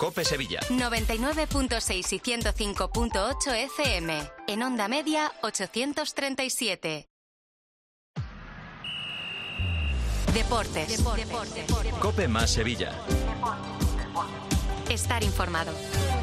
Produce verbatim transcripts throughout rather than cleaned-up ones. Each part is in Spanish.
COPE Sevilla. noventa y nueve punto seis y ciento cinco punto ocho F M. En onda media ochocientos treinta y siete. Deportes. Deportes. Deportes. COPE más Sevilla. Estar informado.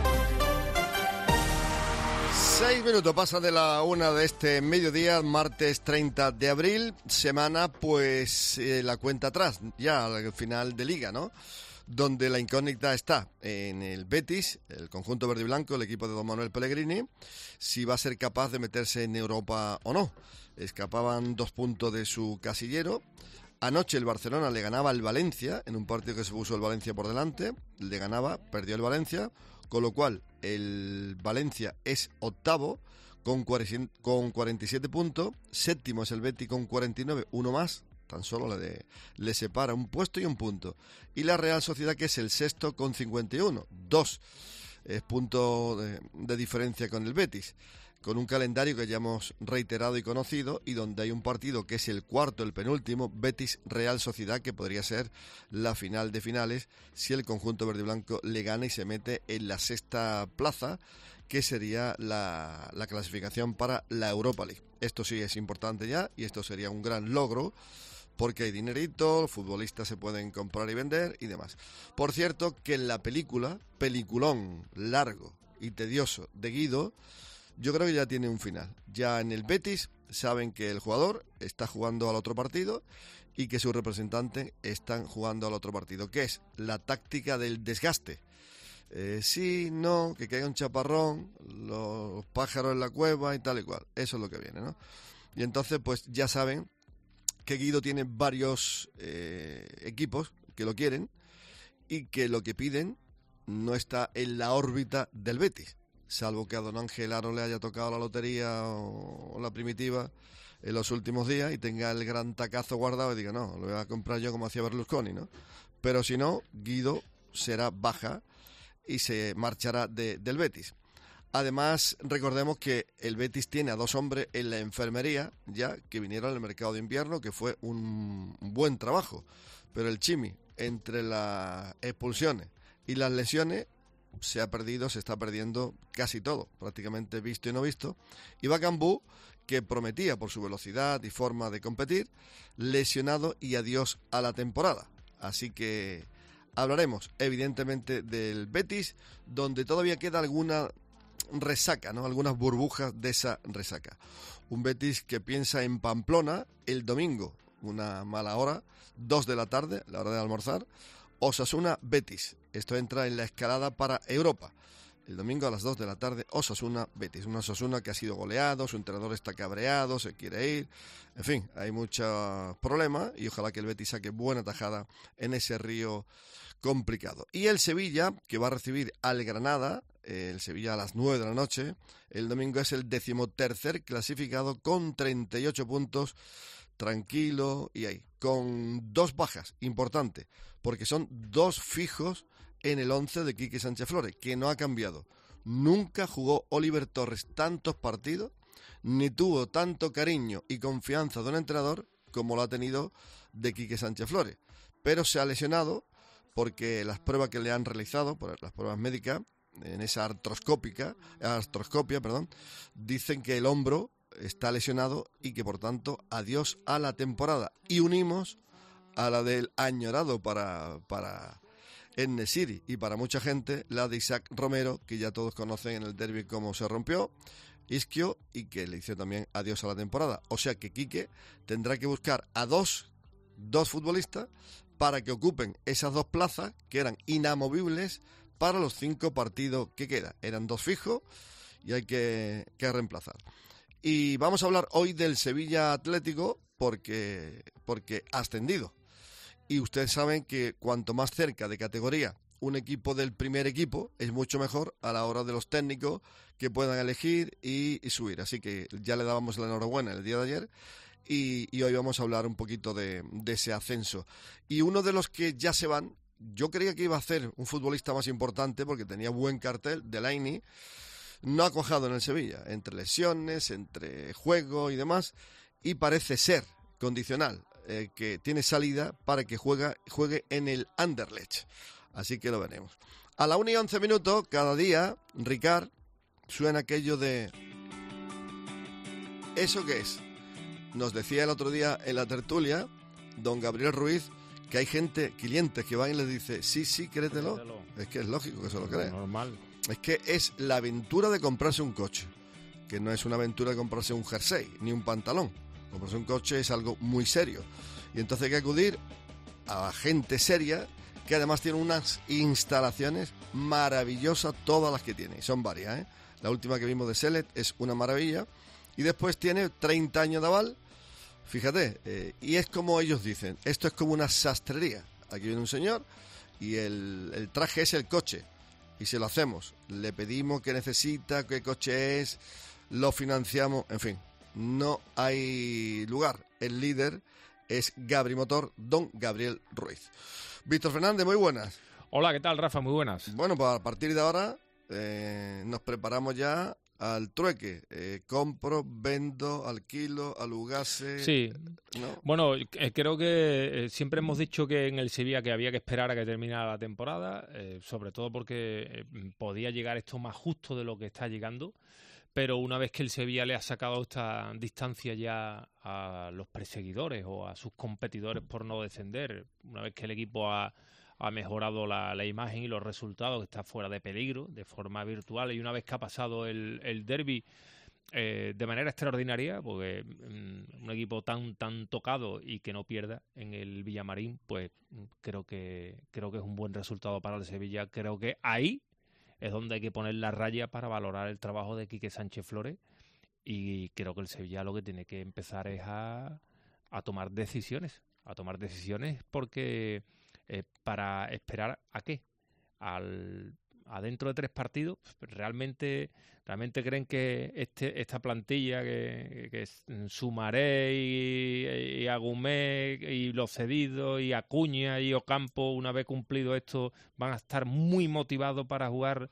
Seis minutos pasa de la una de este mediodía, martes treinta de abril, semana pues eh, la cuenta atrás, ya al final de liga, ¿no? Donde la incógnita está en el Betis, el conjunto verde y blanco, el equipo de don Manuel Pellegrini, si va a ser capaz de meterse en Europa o no. Escapaban dos puntos de su casillero. Anoche el Barcelona le ganaba al Valencia, en un partido que se puso el Valencia por delante, le ganaba, perdió el Valencia, con lo cual el Valencia es octavo con cuarenta y siete puntos, séptimo es el Betis con cuarenta y nueve, uno más, tan solo le, de, le separa un puesto y un punto. Y la Real Sociedad, que es el sexto con cincuenta y uno, dos es punto de, de diferencia con el Betis, con un calendario que ya hemos reiterado y conocido, y donde hay un partido que es el cuarto, el penúltimo, Betis-Real Sociedad, que podría ser la final de finales si el conjunto verde y blanco le gana y se mete en la sexta plaza, que sería la, la clasificación para la Europa League. Esto sí es importante ya, y esto sería un gran logro, porque hay dinerito, futbolistas se pueden comprar y vender y demás. Por cierto, que en la película, peliculón largo y tedioso de Guido, yo creo que ya tiene un final. Ya en el Betis saben que el jugador está jugando al otro partido y que sus representantes están jugando al otro partido, que es la táctica del desgaste. Eh, sí, no, que caiga un chaparrón, los pájaros en la cueva y tal y cual. Eso es lo que viene, ¿no? Y entonces, pues ya saben que Guido tiene varios eh, equipos que lo quieren y que lo que piden no está en la órbita del Betis, salvo que a don Ángel Aro le haya tocado la lotería o, o la primitiva en los últimos días y tenga el gran tacazo guardado y diga, no, lo voy a comprar yo como hacía Berlusconi, ¿no? Pero si no, Guido será baja y se marchará de, del Betis. Además, recordemos que el Betis tiene a dos hombres en la enfermería, ya que vinieron al mercado de invierno, que fue un, un buen trabajo. Pero el Chimi, entre las expulsiones y las lesiones, se ha perdido, se está perdiendo casi todo, prácticamente visto y no visto. Y Bakambu, que prometía por su velocidad y forma de competir, lesionado y adiós a la temporada. Así que hablaremos evidentemente del Betis, donde todavía queda alguna resaca, ¿no? Algunas burbujas de esa resaca. Un Betis que piensa en Pamplona el domingo, una mala hora, dos de la tarde, la hora de almorzar. Osasuna Betis. Esto entra en la escalada para Europa. El domingo a las dos de la tarde, Osasuna Betis. Una Osasuna que ha sido goleado, su entrenador está cabreado, se quiere ir. En fin, hay muchos problemas y ojalá que el Betis saque buena tajada en ese río complicado. Y el Sevilla, que va a recibir al Granada, el Sevilla a las nueve de la noche. El domingo es el decimotercer clasificado con treinta y ocho puntos. Tranquilo y ahí, con dos bajas, importante, porque son dos fijos en el once de Quique Sánchez Flores, que no ha cambiado. Nunca jugó Oliver Torres tantos partidos, ni tuvo tanto cariño y confianza de un entrenador como lo ha tenido de Quique Sánchez Flores. Pero se ha lesionado porque las pruebas que le han realizado, por las pruebas médicas, en esa artroscópica, artroscopia, perdón, dicen que el hombro está lesionado y que por tanto adiós a la temporada. Y unimos a la del añorado para, para En-Nesyri y para mucha gente, la de Isaac Romero, que ya todos conocen en el derbi cómo se rompió, isquio, y que le hizo también adiós a la temporada. O sea que Quique tendrá que buscar a dos, dos futbolistas para que ocupen esas dos plazas que eran inamovibles para los cinco partidos que quedan. Eran dos fijos y hay que, que reemplazar. Y vamos a hablar hoy del Sevilla Atlético porque, porque ha ascendido. Y ustedes saben que cuanto más cerca de categoría un equipo del primer equipo es mucho mejor a la hora de los técnicos que puedan elegir y, y subir. Así que ya le dábamos la enhorabuena el día de ayer y, y hoy vamos a hablar un poquito de, de ese ascenso. Y uno de los que ya se van, yo creía que iba a ser un futbolista más importante porque tenía buen cartel, Delaney. No ha cuajado en el Sevilla, entre lesiones, entre juego y demás, y parece ser condicional, eh, que tiene salida para que juega, juegue en el Anderlecht. Así que lo veremos. A la una y once minutos, cada día, Ricard, suena aquello de... ¿Eso qué es? Nos decía el otro día en la tertulia, don Gabriel Ruiz, que hay gente, clientes que van y les dice, sí, sí, créetelo. créetelo. Es que es lógico que se lo crea. Normal. Es que es la aventura de comprarse un coche, que no es una aventura de comprarse un jersey, ni un pantalón. Comprarse un coche es algo muy serio. Y entonces hay que acudir a gente seria, que además tiene unas instalaciones maravillosas, todas las que tiene. Y son varias, ¿eh? La última que vimos de Selet es una maravilla. Y después tiene treinta años de aval. Fíjate, eh, y es como ellos dicen, esto es como una sastrería. Aquí viene un señor y el, el traje es el coche. Y se lo hacemos. Le pedimos qué necesita, qué coche es, lo financiamos, en fin. No hay lugar. El líder es Gabri Motor, don Gabriel Ruiz. Víctor Fernández, muy buenas. Hola, ¿qué tal, Rafa? Muy buenas. Bueno, pues a partir de ahora eh, nos preparamos ya al trueque. Eh, compro, vendo, alquilo, alugase. Sí. ¿No? Bueno, eh, creo que eh, siempre hemos dicho que en el Sevilla que había que esperar a que terminara la temporada, eh, sobre todo porque eh, podía llegar esto más justo de lo que está llegando. Pero una vez que el Sevilla le ha sacado esta distancia ya a los perseguidores o a sus competidores por no descender, una vez que el equipo ha, ha mejorado la, la imagen y los resultados, que está fuera de peligro de forma virtual, y una vez que ha pasado el, el derbi eh, de manera extraordinaria, porque mm, un equipo tan tan tocado y que no pierda en el Villamarín, pues creo que creo que es un buen resultado para el Sevilla. Creo que ahí es donde hay que poner la raya para valorar el trabajo de Quique Sánchez Flores, y creo que el Sevilla lo que tiene que empezar es a, a tomar decisiones, a tomar decisiones porque eh, para esperar ¿a qué? Al, a dentro de tres partidos, realmente realmente creen que este esta plantilla que, que es Sumaré y, y Agumé y los cedidos y Acuña y Ocampo, una vez cumplido esto, van a estar muy motivados para jugar.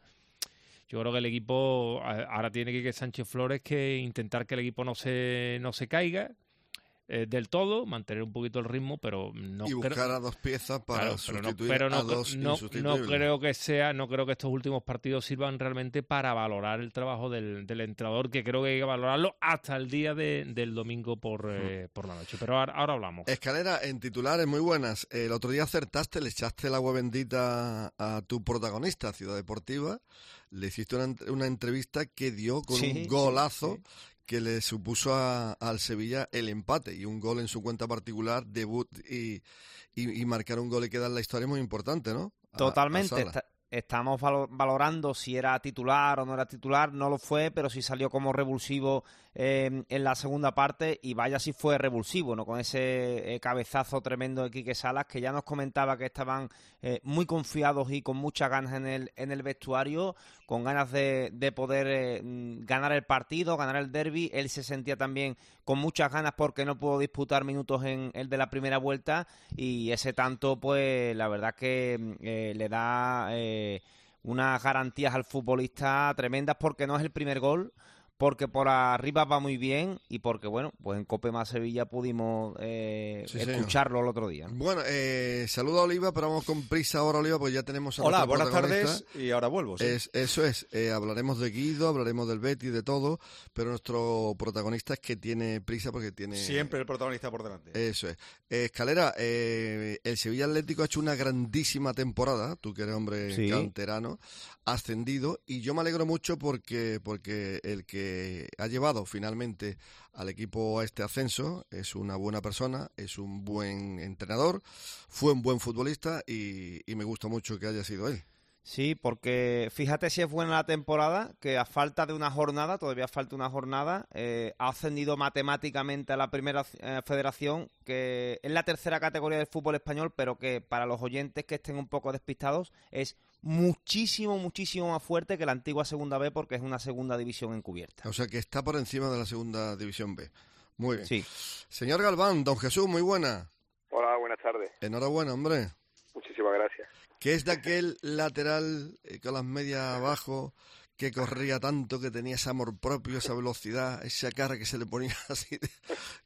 Yo creo que el equipo ahora tiene que Sánchez Flores que intentar que el equipo no se no se caiga eh, del todo, mantener un poquito el ritmo, pero no y buscar creo, a dos piezas para claro, sustituir pero no, a pero dos no, insustituibles. No creo que sea, no creo que estos últimos partidos sirvan realmente para valorar el trabajo del, del entrenador, que creo que hay que valorarlo hasta el día de, del domingo por, eh, por la noche. Pero ahora, ahora hablamos. Escalera, en titulares muy buenas. El otro día acertaste, le echaste el agua bendita a tu protagonista, Ciudad Deportiva. Le hiciste una, una entrevista que dio con sí, un golazo. Sí, sí. que le supuso a, al Sevilla el empate y un gol en su cuenta particular, debut y, y, y marcar un gol y quedar en la historia muy importante, ¿no? A, Totalmente. Está, estamos valorando si era titular o no era titular, no lo fue, pero sí salió como revulsivo eh, en la segunda parte, y vaya si fue revulsivo, ¿no? Con ese eh, cabezazo tremendo de Quique Salas, que ya nos comentaba que estaban eh, muy confiados y con muchas ganas en el en el vestuario, con ganas de, de poder eh, ganar el partido, ganar el derbi. Él se sentía también con muchas ganas porque no pudo disputar minutos en el de la primera vuelta, y ese tanto, pues la verdad que eh, le da eh, unas garantías al futbolista tremendas, porque no es el primer gol, porque por arriba va muy bien y porque, bueno, pues en Cope Más Sevilla pudimos eh, sí, escucharlo el otro día. Bueno, eh, saludo a Oliva, pero vamos con prisa ahora, Oliva, pues ya tenemos a Hola, buenas tardes, y ahora vuelvo. ¿Sí? Es, eso es, eh, hablaremos de Guido, hablaremos del Betis, de todo, pero nuestro protagonista es que tiene prisa porque tiene... Siempre el protagonista por delante. Eso es. Eh, Escalera, eh, el Sevilla Atlético ha hecho una grandísima temporada, tú que eres hombre sí. canterano, ascendido, y yo me alegro mucho porque porque el que ha llevado finalmente al equipo a este ascenso es una buena persona, es un buen entrenador, fue un buen futbolista y, y me gusta mucho que haya sido él. Sí, porque fíjate si es buena la temporada, que a falta de una jornada, todavía falta una jornada, eh, ha ascendido matemáticamente a la primera eh, federación, que es la tercera categoría del fútbol español, pero que para los oyentes que estén un poco despistados es muchísimo, muchísimo más fuerte que la antigua segunda B, porque es una segunda división encubierta. O sea que está por encima de la segunda división B. Muy bien. Sí. Señor Galván, don Jesús, muy buena. Hola, buenas tardes. Enhorabuena, hombre. Muchísimas gracias. ¿Qué es de aquel lateral eh, con las medias abajo que corría tanto, que tenía ese amor propio, esa velocidad, esa cara que se le ponía así? De...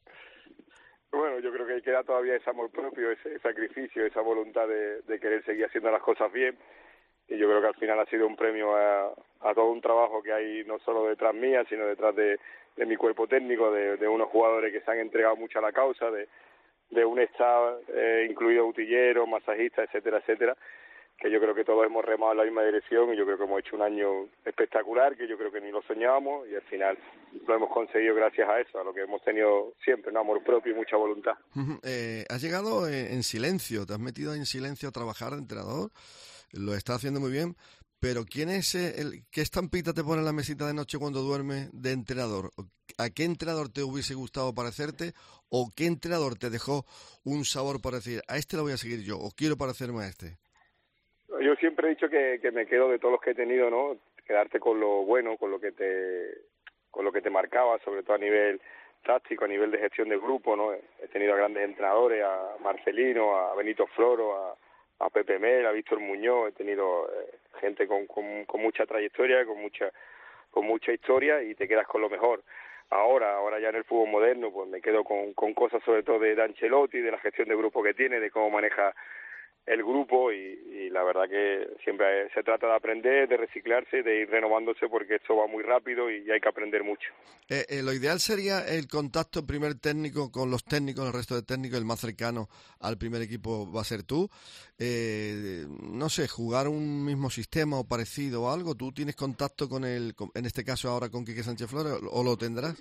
Bueno, yo creo que queda todavía ese amor propio, ese sacrificio, esa voluntad de, de querer seguir haciendo las cosas bien. y yo creo que al final ha sido un premio a, a todo un trabajo que hay no solo detrás mía, sino detrás de, de mi cuerpo técnico, de, de unos jugadores que se han entregado mucho a la causa, de, de un staff, eh, incluido utilleros, masajistas, etcétera, etcétera, que yo creo que todos hemos remado en la misma dirección y yo creo que hemos hecho un año espectacular, que yo creo que ni lo soñábamos y al final lo hemos conseguido gracias a eso, a lo que hemos tenido siempre, un amor propio y mucha voluntad. Eh, has llegado en silencio, te has metido en silencio a trabajar de entrenador, lo estás haciendo muy bien, pero ¿quién es el, qué estampita te pone en la mesita de noche cuando duermes de entrenador? ¿A qué entrenador te hubiese gustado parecerte o qué entrenador te dejó un sabor para decir, a este lo voy a seguir yo o quiero parecerme a este? Yo siempre he dicho que, que me quedo de todos los que he tenido, ¿no? Quedarte con lo bueno, con lo que te con lo que te marcaba, sobre todo a nivel táctico, a nivel de gestión de grupo, ¿no? He tenido a grandes entrenadores, a Marcelino, a Benito Floro, a, a Pepe Mel, a Víctor Muñoz, he tenido eh, gente con, con, con mucha trayectoria, con mucha con mucha historia y te quedas con lo mejor. Ahora, ahora ya en el fútbol moderno, pues me quedo con, con cosas sobre todo de Ancelotti, de la gestión de grupo que tiene, de cómo maneja el grupo y, y la verdad que siempre se trata de aprender, de reciclarse, de ir renovándose porque esto va muy rápido y hay que aprender mucho. Eh, eh, lo ideal sería el contacto primer técnico con los técnicos, el resto de técnicos, el más cercano al primer equipo va a ser tú. Eh, no sé, jugar un mismo sistema o parecido o algo, ¿tú tienes contacto con el, con, en este caso ahora con Quique Sánchez Flores o lo tendrás?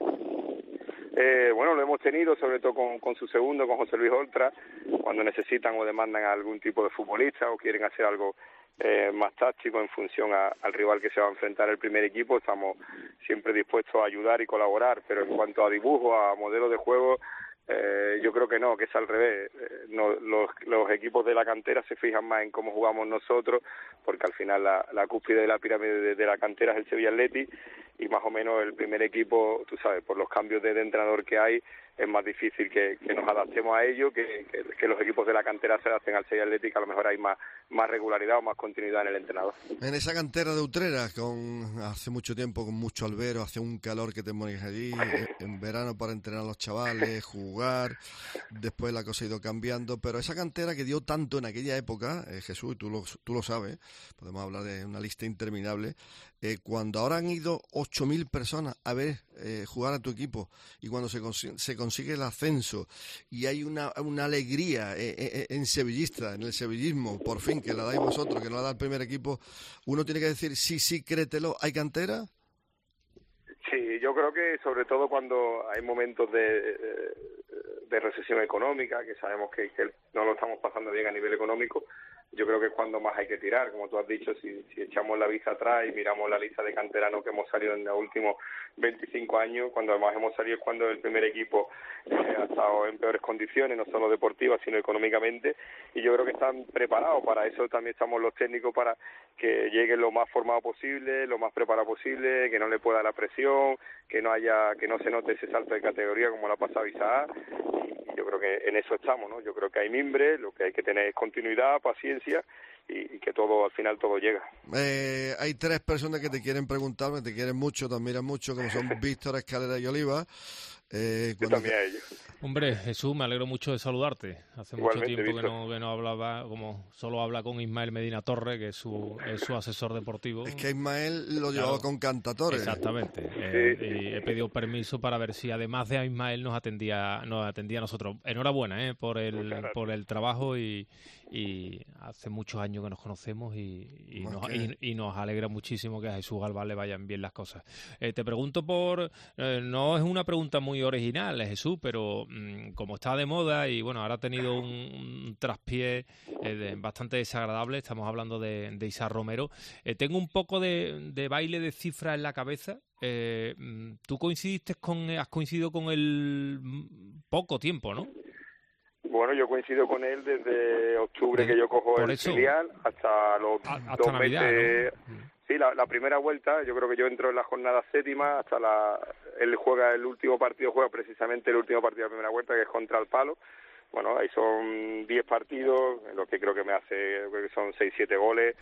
Eh, bueno, lo hemos tenido, sobre todo con, con su segundo, con José Luis Oltra, cuando necesitan o demandan a algún tipo de futbolista o quieren hacer algo eh, más táctico en función a, al rival que se va a enfrentar el primer equipo, estamos siempre dispuestos a ayudar y colaborar, pero en cuanto a dibujo, a modelo de juego, eh, yo creo que no, que es al revés. Eh, no, los, los equipos de la cantera se fijan más en cómo jugamos nosotros, porque al final la, la cúspide de la pirámide de, de la cantera es el Sevilla Athletic y más o menos el primer equipo, tú sabes, por los cambios de, de entrenador que hay, es más difícil que, que nos adaptemos a ello, que, que, que los equipos de la cantera se adapten al Sevilla Athletic, a lo mejor hay más, más regularidad o más continuidad en el entrenador. En esa cantera de Utrera, con hace mucho tiempo, con mucho albero, hace un calor que te mueres allí, en verano para entrenar a los chavales, jugar, después la cosa ha ido cambiando, pero esa cantera que dio tanto en aquella época, eh, Jesús, tú lo, tú lo sabes, podemos hablar de una lista interminable, eh, cuando ahora han ido ocho mil personas a ver eh, jugar a tu equipo y cuando se, consigue, se consigue el ascenso y hay una, una alegría eh, eh, en sevillista, en el sevillismo, por fin, que la dais vosotros, que no la da el primer equipo, uno tiene que decir, sí, sí, créetelo, ¿hay cantera? Sí, yo creo que sobre todo cuando hay momentos de, de recesión económica, que sabemos que, que no lo estamos pasando bien a nivel económico, yo creo que es cuando más hay que tirar, como tú has dicho, si, si echamos la vista atrás y miramos la lista de canteranos que hemos salido en los últimos veinticinco años, cuando más hemos salido es cuando el primer equipo eh, ha estado en peores condiciones, no solo deportivas, sino económicamente, y yo creo que están preparados para eso, también estamos los técnicos para que lleguen lo más formado posible, lo más preparado posible, que no le pueda la presión, que no haya, que no se note ese salto de categoría como la pasa Isaac, y yo creo que en eso estamos, ¿no? Yo creo que hay mimbre, lo que hay que tener es continuidad, paciencia, y, y que todo, al final todo llega. Eh, hay tres personas que te quieren preguntar, que te quieren mucho, te admiran mucho, como son Víctor, Escalera y Oliva. Eh, Yo también a ellos. Hombre, Jesús, me alegro mucho de saludarte. Hace Igualmente, mucho tiempo que no, que no hablaba, como solo habla con Ismael Medina Torre, que es su, es su asesor deportivo. Es que Ismael lo llevaba claro, con Cantatores. Exactamente. Sí. Eh, y he pedido permiso para ver si además de a Ismael nos atendía, nos atendía a nosotros. Enhorabuena eh, por el por el trabajo y, y hace muchos años que nos conocemos y, y, okay. nos, y, y nos alegra muchísimo que a Jesús Galván le vayan bien las cosas. Eh, te pregunto por... Eh, no es una pregunta muy original, Jesús, pero mmm, como está de moda y bueno, ahora ha tenido un, un traspié eh, de, bastante desagradable, estamos hablando de, de Isaac Romero. Eh, tengo un poco de, de baile de cifras en la cabeza. Eh, ¿Tú coincidiste con, has coincidido con él poco tiempo, no? Bueno, yo coincido con él desde octubre que yo cojo el eso, filial hasta los a, hasta dos Navidad, meses. ¿No? Sí, la, la primera vuelta, yo creo que yo entro en la jornada séptima, hasta la él juega el último partido, juega precisamente el último partido de la primera vuelta, que es contra el Palo. Bueno, ahí son diez partidos, en lo que creo que me hace, creo que son seis siete goles.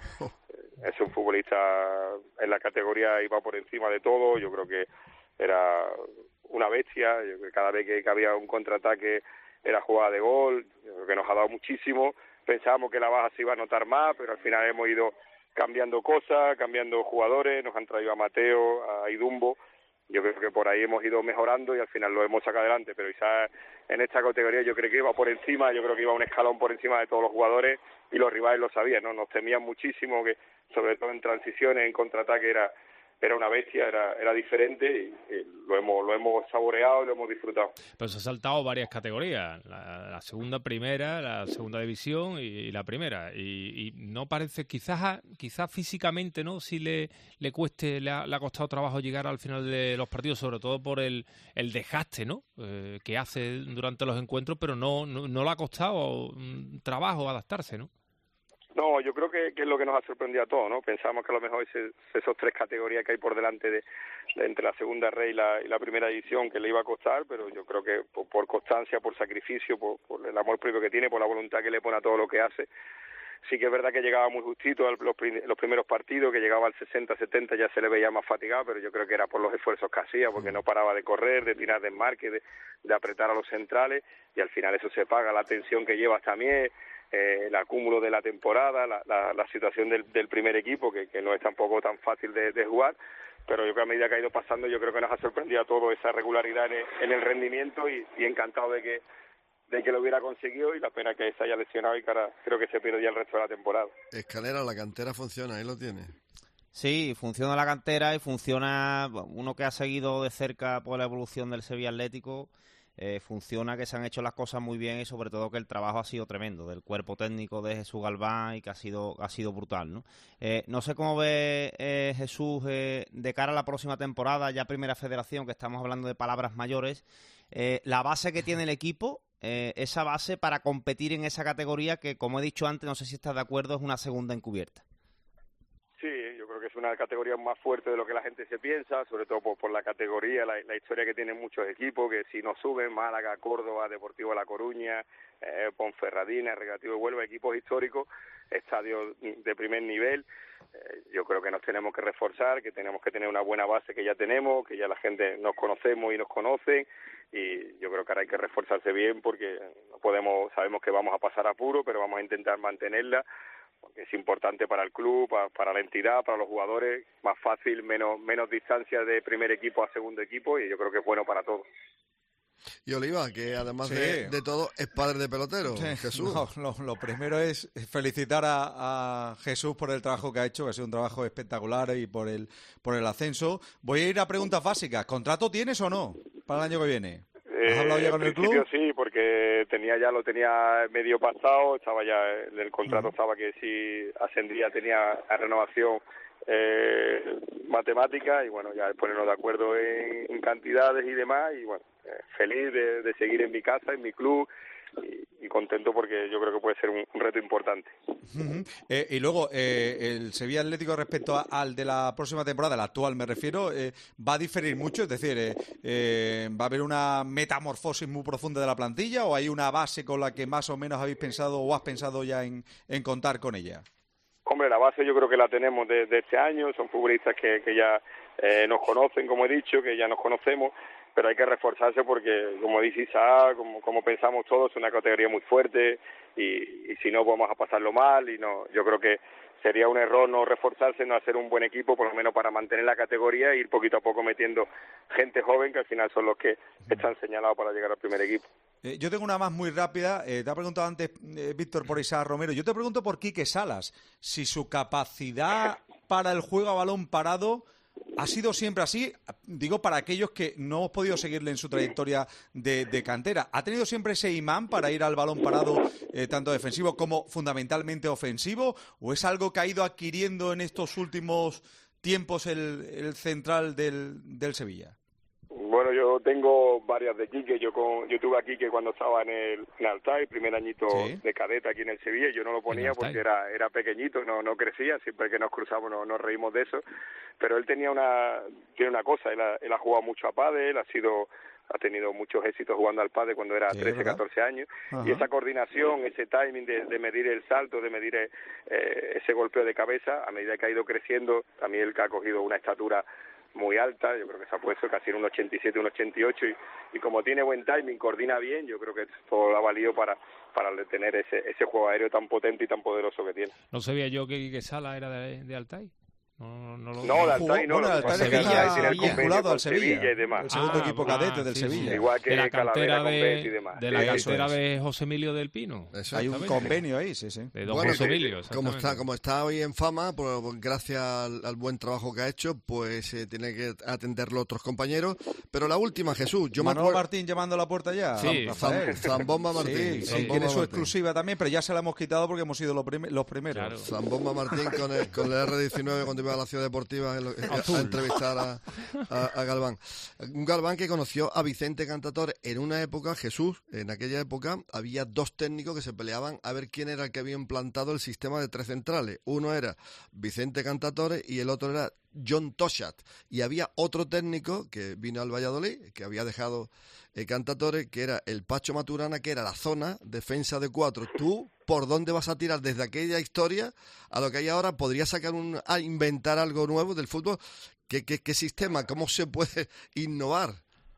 Es un futbolista en la categoría, iba por encima de todo, yo creo que era una bestia, yo creo que cada vez que, que había un contraataque era jugada de gol, yo creo que nos ha dado muchísimo. Pensábamos que la baja se iba a notar más, pero al final hemos ido cambiando cosas, cambiando jugadores, nos han traído a Mateo, a Idumbo. Yo creo que por ahí hemos ido mejorando y al final lo hemos sacado adelante, pero quizás en esta categoría yo creo que iba por encima, yo creo que iba un escalón por encima de todos los jugadores y los rivales lo sabían, ¿no? Nos temían muchísimo, que sobre todo en transiciones, en contraataque era era una bestia, era era diferente y, y lo hemos lo hemos saboreado y lo hemos disfrutado. Pero se ha saltado varias categorías, la, la segunda, primera, la segunda división y, y la primera, y, y no parece, quizás quizás físicamente, ¿no? Si le le cueste, le ha, le ha costado trabajo llegar al final de los partidos, sobre todo por el el desgaste, ¿no? Eh, que hace durante los encuentros, pero no no, no le ha costado um, trabajo adaptarse, ¿no? No, yo creo que, que es lo que nos ha sorprendido a todos, ¿no? Pensamos que a lo mejor ese, esos tres categorías que hay por delante de, de entre la segunda R y la, y la primera división que le iba a costar, pero yo creo que por, por constancia, por sacrificio, por, por el amor propio que tiene, por la voluntad que le pone a todo lo que hace. Sí que es verdad que llegaba muy justito a los, los primeros partidos, que llegaba al sesenta setenta, ya se le veía más fatigado, pero yo creo que era por los esfuerzos que hacía, porque no paraba de correr, de tirar de enmarque, de, de apretar a los centrales, y al final eso se paga, la tensión que llevas también, eh, el acúmulo de la temporada, la, la, la situación del, del primer equipo, que, que no es tampoco tan fácil de, de jugar, pero yo creo que a medida que ha ido pasando, yo creo que nos ha sorprendido a todos esa regularidad en el, en el rendimiento y, y encantado de que de que lo hubiera conseguido, y la pena que se haya lesionado y que ahora creo que se pierde ya el resto de la temporada. Escalera, la cantera funciona, ahí lo tiene. Sí, funciona la cantera y funciona, uno que ha seguido de cerca por la evolución del Sevilla Atlético, eh, funciona que se han hecho las cosas muy bien y sobre todo que el trabajo ha sido tremendo del cuerpo técnico de Jesús Galván y que ha sido ha sido brutal, ¿no? Eh, no sé cómo ve eh, Jesús eh, de cara a la próxima temporada, ya Primera Federación, que estamos hablando de palabras mayores, eh, la base que tiene el equipo, eh, esa base para competir en esa categoría que, como he dicho antes, no sé si estás de acuerdo, es una segunda encubierta. Sí, yo creo que es una categoría más fuerte de lo que la gente se piensa, sobre todo por, por la categoría, la, la historia que tienen muchos equipos, que si no suben, Málaga, Córdoba, Deportivo La Coruña, eh, Ponferradina, Recreativo de Huelva, equipos históricos, estadios de primer nivel. Eh, yo creo que nos tenemos que reforzar, que tenemos que tener una buena base que ya tenemos, que ya la gente nos conocemos y nos conoce, y yo creo que ahora hay que reforzarse bien porque no podemos, sabemos que vamos a pasar apuro, pero vamos a intentar mantenerla, porque es importante para el club, para, para la entidad, para los jugadores, más fácil, menos menos distancia de primer equipo a segundo equipo, y yo creo que es bueno para todos. Y Oliva, que además sí. de, de todo es padre de pelotero, sí. Jesús. No, lo, lo primero es felicitar a, a Jesús por el trabajo que ha hecho, que ha sido un trabajo espectacular, y por el por el ascenso. Voy a ir a preguntas básicas. ¿Contrato tienes o no para el año que viene? ¿Has eh, hablado ya con el club? En principio sí, porque tenía ya lo tenía medio pasado, estaba ya en el contrato, uh-huh. estaba que si ascendía tenía a renovación eh, matemática, y bueno, ya es ponernos de acuerdo en, en cantidades y demás, y bueno, eh, feliz de, de seguir en mi casa, en mi club, y, y contento porque yo creo que puede ser un, un reto importante. Uh-huh. Eh, y luego, eh, el Sevilla Atlético respecto a, al de la próxima temporada, la actual me refiero, eh, va a diferir mucho, es decir, eh, eh, ¿va a haber una metamorfosis muy profunda de la plantilla o hay una base con la que más o menos habéis pensado o has pensado ya en, en contar con ella? Hombre, la base yo creo que la tenemos de, de este año, son futbolistas que, que ya eh, nos conocen, como he dicho, que ya nos conocemos, pero hay que reforzarse porque, como dice Isaac, como, como pensamos todos, es una categoría muy fuerte y, y si no vamos a pasarlo mal, y no, yo creo que sería un error no reforzarse, no hacer un buen equipo, por lo menos para mantener la categoría e ir poquito a poco metiendo gente joven que al final son los que están señalados para llegar al primer equipo. Eh, yo tengo una más muy rápida. Eh, te ha preguntado antes, eh, Víctor, por Isaac Romero. Yo te pregunto por Quique Salas. Si su capacidad para el juego a balón parado ha sido siempre así, digo para aquellos que no hemos podido seguirle en su trayectoria de, de cantera. ¿Ha tenido siempre ese imán para ir al balón parado, eh, tanto defensivo como fundamentalmente ofensivo? ¿O es algo que ha ido adquiriendo en estos últimos tiempos el, el central del, del Sevilla? Bueno, yo tengo varias de Quique. Yo con, yo tuve a Quique cuando estaba en el en Altai, primer añito ¿sí? de cadeta aquí en el Sevilla. Yo no lo ponía porque era era pequeñito, no no crecía. Siempre que nos cruzamos nos, nos reímos de eso. Pero él tenía una tiene una cosa. Él ha, él ha jugado mucho a pádel, él ha sido ha tenido muchos éxitos jugando al pádel cuando era sí, trece, catorce años. Ajá. Y esa coordinación, ese timing de, de medir el salto, de medir eh, ese golpeo de cabeza, a medida que ha ido creciendo, también él que ha cogido una estatura muy alta, yo creo que se ha puesto casi en un ochenta y siete, un ochenta y ocho, y, y como tiene buen timing, coordina bien, yo creo que esto ha valido para para tener ese ese juego aéreo tan potente y tan poderoso que tiene. No sabía yo que, que Sala era de, de Altay. No, no, lo... no, de Altay no, bueno, lo Altay que pasa es que está tiene el vinculado al Sevilla, Sevilla y demás. el segundo Ah, equipo ah, cadete del sí, Sevilla. sí. Igual que de la Calavera cantera con Betis y de, demás. de la Sí, cantera eso es. de José Emilio del Pino. Eso. Hay un Exactamente. convenio ahí, sí, sí. De don Bueno, José sí, Emilio, como está, exactamente. como está hoy en fama, por, por- gracias al, al buen trabajo que ha hecho, pues eh, tiene que atenderlo otros compañeros. Pero la última, Jesús, yo me Manolo acuerdo... Martín llamando a la puerta ya. Sí. Rafael. Zam- Zambomba Martín. Sí, sí, Zambomba tiene su Martín. exclusiva también, pero ya se la hemos quitado porque hemos sido los, prim- los primeros. Claro. Zambomba Martín con el, con el erre diecinueve cuando iba a la Ciudad Deportiva en lo- a, a entrevistar a, a- a Galván. Un Galván que conoció a Vicente Cantatore en una época, Jesús, en aquella época había dos técnicos que se peleaban a ver quién era el que había implantado el sistema de tres centrales. Uno era Vicente Cantatore y el otro era John Toshat. Y había otro técnico que vino al Valladolid, que había dejado eh, Cantatore, que era el Pacho Maturana, que era la zona defensa de cuatro. Tú, ¿por dónde vas a tirar desde aquella historia a lo que hay ahora? ¿Podrías sacar un, a inventar algo nuevo del fútbol? ¿Qué, qué, qué sistema? ¿Cómo se puede innovar?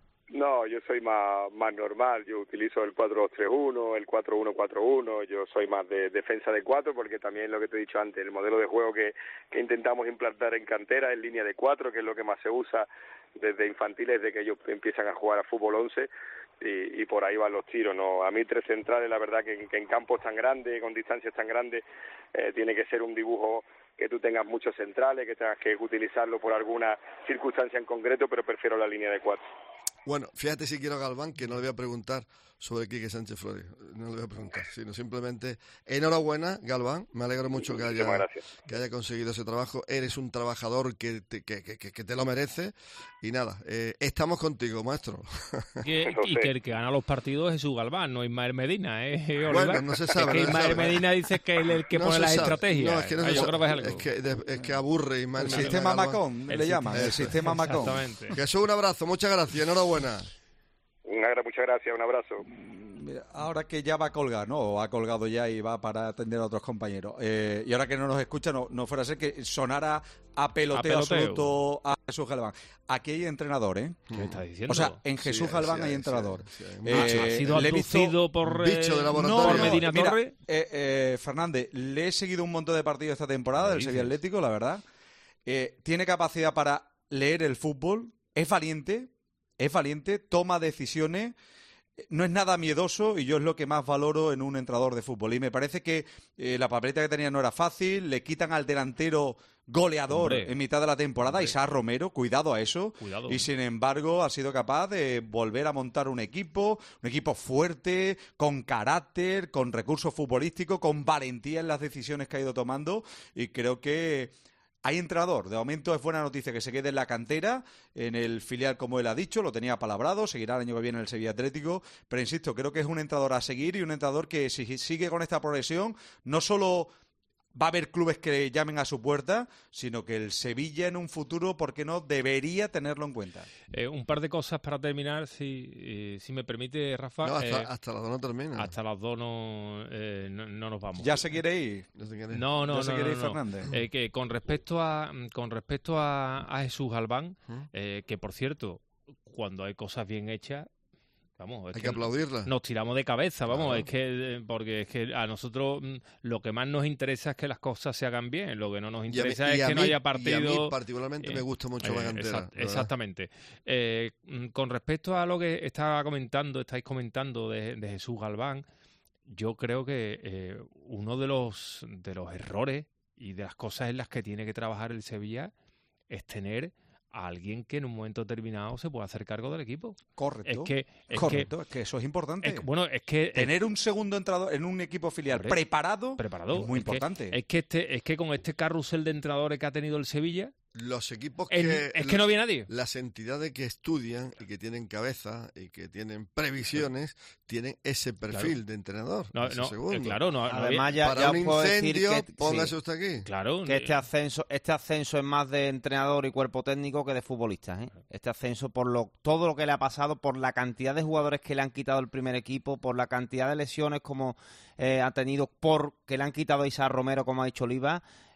No, yo soy más más normal, yo utilizo el cuatro dos tres uno, el cuatro uno cuatro uno, yo soy más de defensa de cuatro, porque también lo que te he dicho antes, el modelo de juego que, que intentamos implantar en cantera es línea de cuatro, que es lo que más se usa desde infantiles, desde que ellos empiezan a jugar a fútbol once, y, y por ahí van los tiros. No, a mí tres centrales, la verdad que, que en campos tan grandes, con distancias tan grandes, eh, tiene que ser un dibujo que tú tengas muchos centrales, que tengas que utilizarlo por alguna circunstancia en concreto, pero prefiero la línea de cuatro. Bueno, fíjate si quiero a Galván, que no le voy a preguntar sobre Quique Sánchez Flores, no le voy a preguntar, sino simplemente enhorabuena, Galván, me alegro mucho que haya, Muchísimas gracias. que haya conseguido ese trabajo, eres un trabajador que te, que, que, que te lo merece, y nada, eh, estamos contigo, maestro. Que- Eso y sí. que el que gana los partidos es Jesús Galván, no Ismael Medina, ¿eh? Bueno, Oliver? no se Es sabe, que no se Ismael sabe. Medina dice que es el que No pone se las sabe. estrategias. No, es que no Ah, se yo sabe. creo que es algo. Es que, de- es que aburre Ismael El Medina sistema Galván. Macón, El le si- llaman, el eso. sistema Macón. Exactamente. Jesús, un abrazo, muchas gracias, enhorabuena. Una gra- muchas gracias, un abrazo. Mira, ahora que ya va a colgar, ¿no? O ha colgado ya y va para atender a otros compañeros. Eh, y ahora que no nos escucha, no, no fuera a ser que sonara a peloteo, A peloteo. absoluto a Jesús Galván. Aquí hay entrenador, ¿eh? ¿Qué está diciendo? O sea, en Jesús Sí, Galván sí, hay sí, entrenador. sí, sí. Eh, Ah, ha sido le he visto- abducido por, bicho de eh, laboratorio. por No, Medina mira, Torre. eh, eh, Fernández, le he seguido un montón de partidos esta temporada ¿Qué del Sevilla dices? Atlético, la verdad. Eh, tiene capacidad para leer el fútbol, es valiente, es valiente, toma decisiones, eh, no es nada miedoso y yo es lo que más valoro en un entrenador de fútbol. Y me parece que eh, la papeleta que tenía no era fácil, le quitan al delantero goleador Hombre. en mitad de la temporada, Hombre. Isaac Romero, cuidado a eso. Cuidado. Y sin embargo ha sido capaz de volver a montar un equipo, un equipo fuerte, con carácter, con recursos futbolísticos, con valentía en las decisiones que ha ido tomando y creo que hay entrenador. De momento es buena noticia que se quede en la cantera, en el filial como él ha dicho, lo tenía palabrado, seguirá el año que viene en el Sevilla Atlético, pero insisto, creo que es un entrenador a seguir y un entrenador que si sigue con esta progresión no solo va a haber clubes que llamen a su puerta, sino que el Sevilla en un futuro, ¿por qué no?, debería tenerlo en cuenta. Eh, un par de cosas para terminar, si, eh, si me permite, Rafa. No, hasta, eh, hasta las dos no termina. hasta las dos no, eh, no, no nos vamos. ¿Ya se quiere ir? No te quieres. No, no, ¿Ya se no, quiere no, ir no. Fernández? Eh, que con respecto a con respecto a, a Jesús Galván, ¿Mm? eh, que por cierto, cuando hay cosas bien hechas, vamos, es Hay que aplaudirla. nos tiramos de cabeza, vamos, Claro. es que eh, porque es que a nosotros mm, lo que más nos interesa es que las cosas se hagan bien, lo que no nos Y a mí- interesa y es a que no mí- haya Y a partido. mí particularmente eh, me gusta mucho la Eh, cantera. exact- la verdad. exactamente. Eh, mm, con respecto a lo que estaba comentando, estáis comentando de, de Jesús Galván, yo creo que eh, uno de los de los errores y de las cosas en las que tiene que trabajar el Sevilla es tener a alguien que en un momento determinado se pueda hacer cargo del equipo. Correcto. Es que es Correcto, es que eso es importante. que es que- bueno, es que eh, Tener un segundo entrenador en un equipo filial Hombre, preparado, preparado es muy es que- importante. es que este es que con este carrusel de entrenadores que ha tenido el Sevilla, Los equipos el- que... es que no había nadie. Las entidades que estudian y que tienen cabeza y que tienen previsiones tienen ese perfil Claro. de entrenador. No, ese no, segundo. eh, claro, no, no había- Además, ya, Para ya un os puedo decir incendio, que, póngase sí, usted aquí. claro, que este eh, ascenso, este ascenso es más de entrenador y cuerpo técnico que de futbolistas, ¿eh? Este ascenso por lo todo lo que le ha pasado, por la cantidad de jugadores que le han quitado el primer equipo, por la cantidad de lesiones como eh, ha tenido, por que le han quitado a Isaac Romero, como ha dicho Oliva.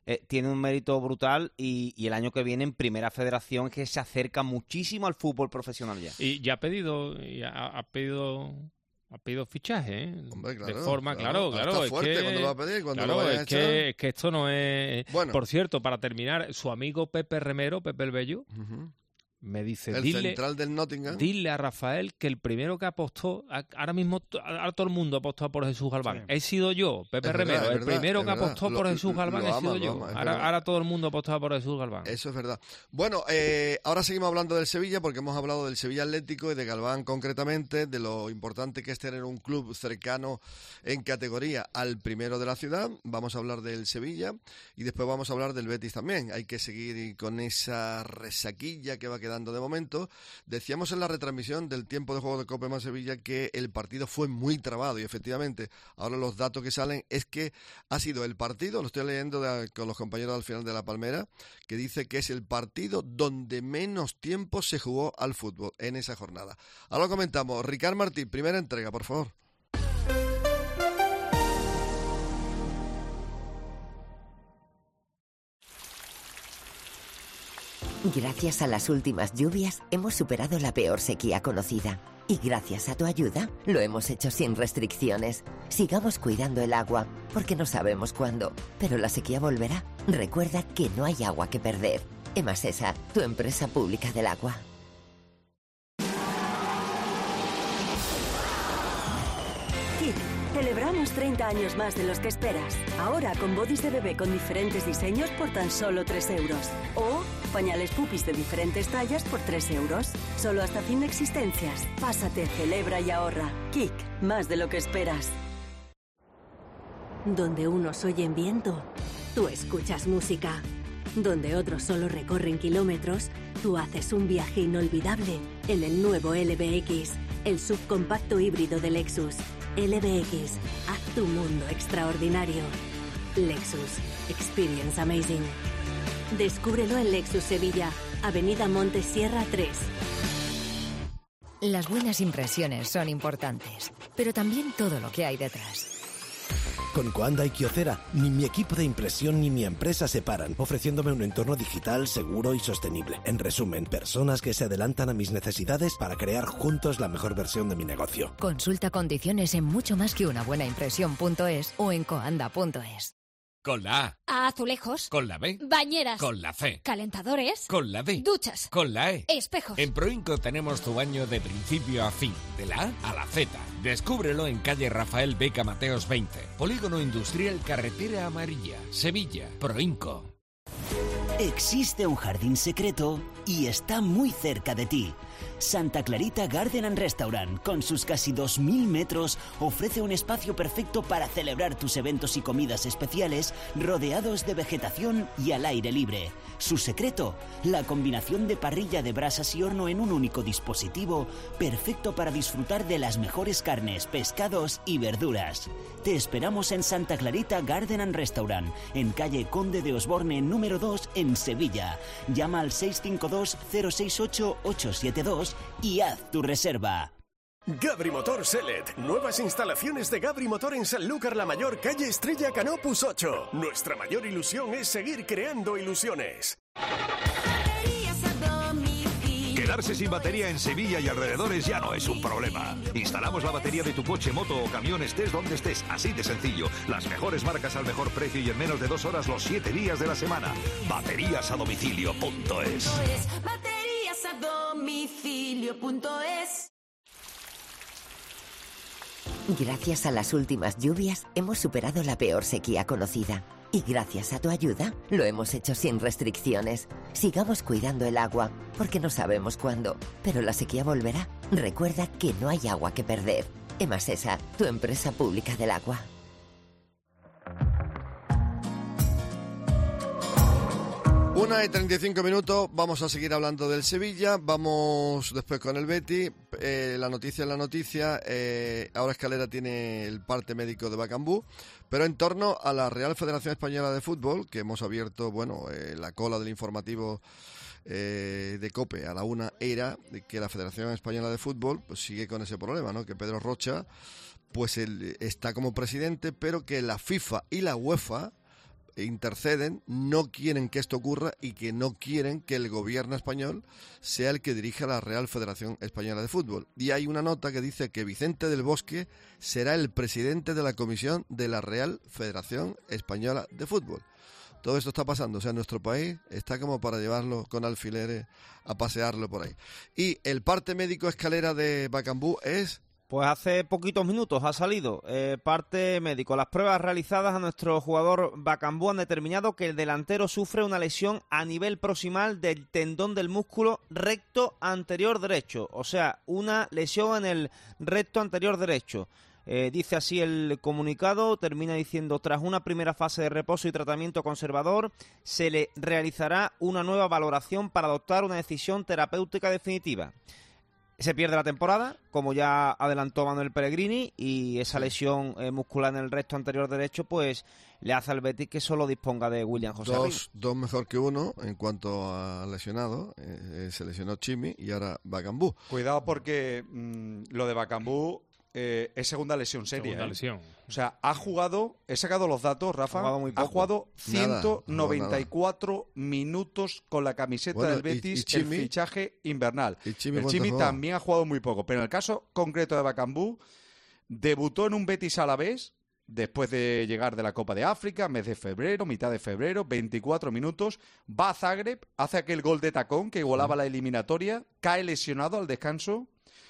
eh, tiene un mérito brutal y, y el año que viene en Primera Federación es que se acerca muchísimo al fútbol profesional ya. Y ya ha pedido, ya ha, ha pedido... Ha pedido fichaje, ¿eh? Hombre, claro, de forma, claro, claro. Está es fuerte que, cuando lo va a pedir, cuando claro, lo vaya es a echar. que, es que esto no es... Bueno. Por cierto, para terminar, su amigo Pepe Remero, Pepe el Bello, Uh-huh. me dice, El dile, central del Nottingham. dile a Rafael que el primero que apostó, a- ahora mismo to- ahora todo el mundo ha apostado por Jesús Galván. Sí. He sido yo, Pepe Es verdad, Remero, es el verdad, primero es que verdad. apostó Lo- por Jesús Galván lo he ama, sido lo yo. ama, es ahora, verdad. ahora todo el mundo ha apostado por Jesús Galván. Eso es verdad. Bueno, eh, ahora seguimos hablando del Sevilla porque hemos hablado del Sevilla Atlético y de Galván concretamente, de lo importante que es tener un club cercano en categoría al primero de la ciudad. Vamos a hablar del Sevilla y después vamos a hablar del Betis también. Hay que seguir con esa resaquilla que va quedando de momento. Decíamos en la retransmisión del tiempo de juego de Copa más Sevilla que el partido fue muy trabado y efectivamente ahora los datos que salen es que ha sido el partido, lo estoy leyendo de, con los compañeros al final de la Palmera, que dice que es el partido donde menos tiempo se jugó al fútbol en esa jornada. Ahora lo comentamos. Ricard Martí, primera entrega, por favor. Gracias a las últimas lluvias hemos superado la peor sequía conocida. Y gracias a tu ayuda lo hemos hecho sin restricciones. Sigamos cuidando el agua, porque no sabemos cuándo, pero la sequía volverá. Recuerda que no hay agua que perder. Emasesa, tu empresa pública del agua. Kik, celebramos treinta años más de los que esperas. Ahora con bodys de bebé con diferentes diseños por tan solo tres euros. O pañales pupis de diferentes tallas por tres euros. Solo hasta fin de existencias. Pásate, celebra y ahorra. Kik, más de lo que esperas. Donde unos oyen viento, tú escuchas música. Donde otros solo recorren kilómetros, tú haces un viaje inolvidable en el nuevo L B X, el subcompacto híbrido de Lexus. L B X, haz tu mundo extraordinario. Lexus, experience amazing. Descúbrelo en Lexus Sevilla, Avenida Montes Sierra tres. Las buenas impresiones son importantes, pero también todo lo que hay detrás. Con Coanda y Kyocera, ni mi equipo de impresión ni mi empresa se paran, ofreciéndome un entorno digital seguro y sostenible. En resumen, personas que se adelantan a mis necesidades para crear juntos la mejor versión de mi negocio. Consulta condiciones en mucho más que una buena impresión punto es o en coanda punto es. Con la A. Azulejos. Con la B. Bañeras. Con la C. Calentadores. Con la D. Duchas. Con la E. Espejos. En Proinco tenemos tu baño de principio a fin, de la A a la Z. Descúbrelo en calle Rafael Beca Mateos veinte, Polígono Industrial Carretera Amarilla, Sevilla. Proinco. Existe un jardín secreto y está muy cerca de ti. Santa Clarita Garden and Restaurant, con sus casi dos mil metros, ofrece un espacio perfecto para celebrar tus eventos y comidas especiales rodeados de vegetación y al aire libre. Su secreto, la combinación de parrilla de brasas y horno en un único dispositivo, perfecto para disfrutar de las mejores carnes, pescados y verduras. Te esperamos en Santa Clarita Garden and Restaurant, en calle Conde de Osborne número dos en Sevilla. Llama al seis cinco dos, cero seis ocho, ocho siete dos y haz tu reserva. Gabri Motor Selet. Nuevas instalaciones de Gabri Motor en Sanlúcar la Mayor, calle Estrella Canopus ocho. Nuestra mayor ilusión es seguir creando ilusiones. Quedarse sin batería en Sevilla y alrededores ya no es un problema. Instalamos la batería de tu coche, moto o camión estés donde estés, así de sencillo. Las mejores marcas al mejor precio y en menos de dos horas los siete días de la semana. Baterías a domicilio punto es. Baterías a domicilio punto es. Gracias a las últimas lluvias hemos superado la peor sequía conocida. Y gracias a tu ayuda lo hemos hecho sin restricciones. Sigamos cuidando el agua, porque no sabemos cuándo, pero la sequía volverá. Recuerda que no hay agua que perder. Emasesa, tu empresa pública del agua. Una y treinta y cinco minutos, vamos a seguir hablando del Sevilla, vamos después con el Betis, eh, la noticia es la noticia, eh, ahora Escalera tiene el parte médico de Bacambú, pero en torno a la Real Federación Española de Fútbol, que hemos abierto, bueno, eh, la cola del informativo eh, de COPE a la una era de que la Federación Española de Fútbol pues sigue con ese problema, ¿no? Que Pedro Rocha pues él está como presidente, pero que la FIFA y la UEFA interceden, no quieren que esto ocurra y que no quieren que el gobierno español sea el que dirija la Real Federación Española de Fútbol. Y hay una nota que dice que Vicente del Bosque será el presidente de la comisión de la Real Federación Española de Fútbol. Todo esto está pasando, o sea, nuestro país está como para llevarlo con alfileres a pasearlo por ahí. Y el parte médico escalera de Bakambu es... Pues hace poquitos minutos ha salido eh, parte médico. Las pruebas realizadas a nuestro jugador Bakambu han determinado que el delantero sufre una lesión a nivel proximal del tendón del músculo recto anterior derecho. O sea, una lesión en el recto anterior derecho. Eh, dice así el comunicado, termina diciendo: tras una primera fase de reposo y tratamiento conservador, se le realizará una nueva valoración para adoptar una decisión terapéutica definitiva. Se pierde la temporada, como ya adelantó Manuel Pellegrini, y esa lesión eh, muscular en el recto anterior derecho pues le hace al Betis que solo disponga de William José Arriba. Dos, dos mejor que uno en cuanto a lesionado. Eh, se lesionó Chimi y ahora Bakambu. Cuidado porque mmm, lo de Bakambu eh, es segunda lesión seria. Segunda ¿eh? lesión. O sea, ha jugado, he sacado los datos, Rafa, ha jugado, muy poco. ha jugado ciento noventa y cuatro nada. minutos con la camiseta Bueno, del Betis, y, y Chimi, el fichaje invernal. ¿Y Chimi el Chimi juega? también ha jugado muy poco, pero en el caso concreto de Bakambu, debutó en un Betis Alavés después de llegar de la Copa de África, mes de febrero, mitad de febrero, veinticuatro minutos, va a Zagreb, hace aquel gol de tacón que igualaba la eliminatoria, cae lesionado al descanso.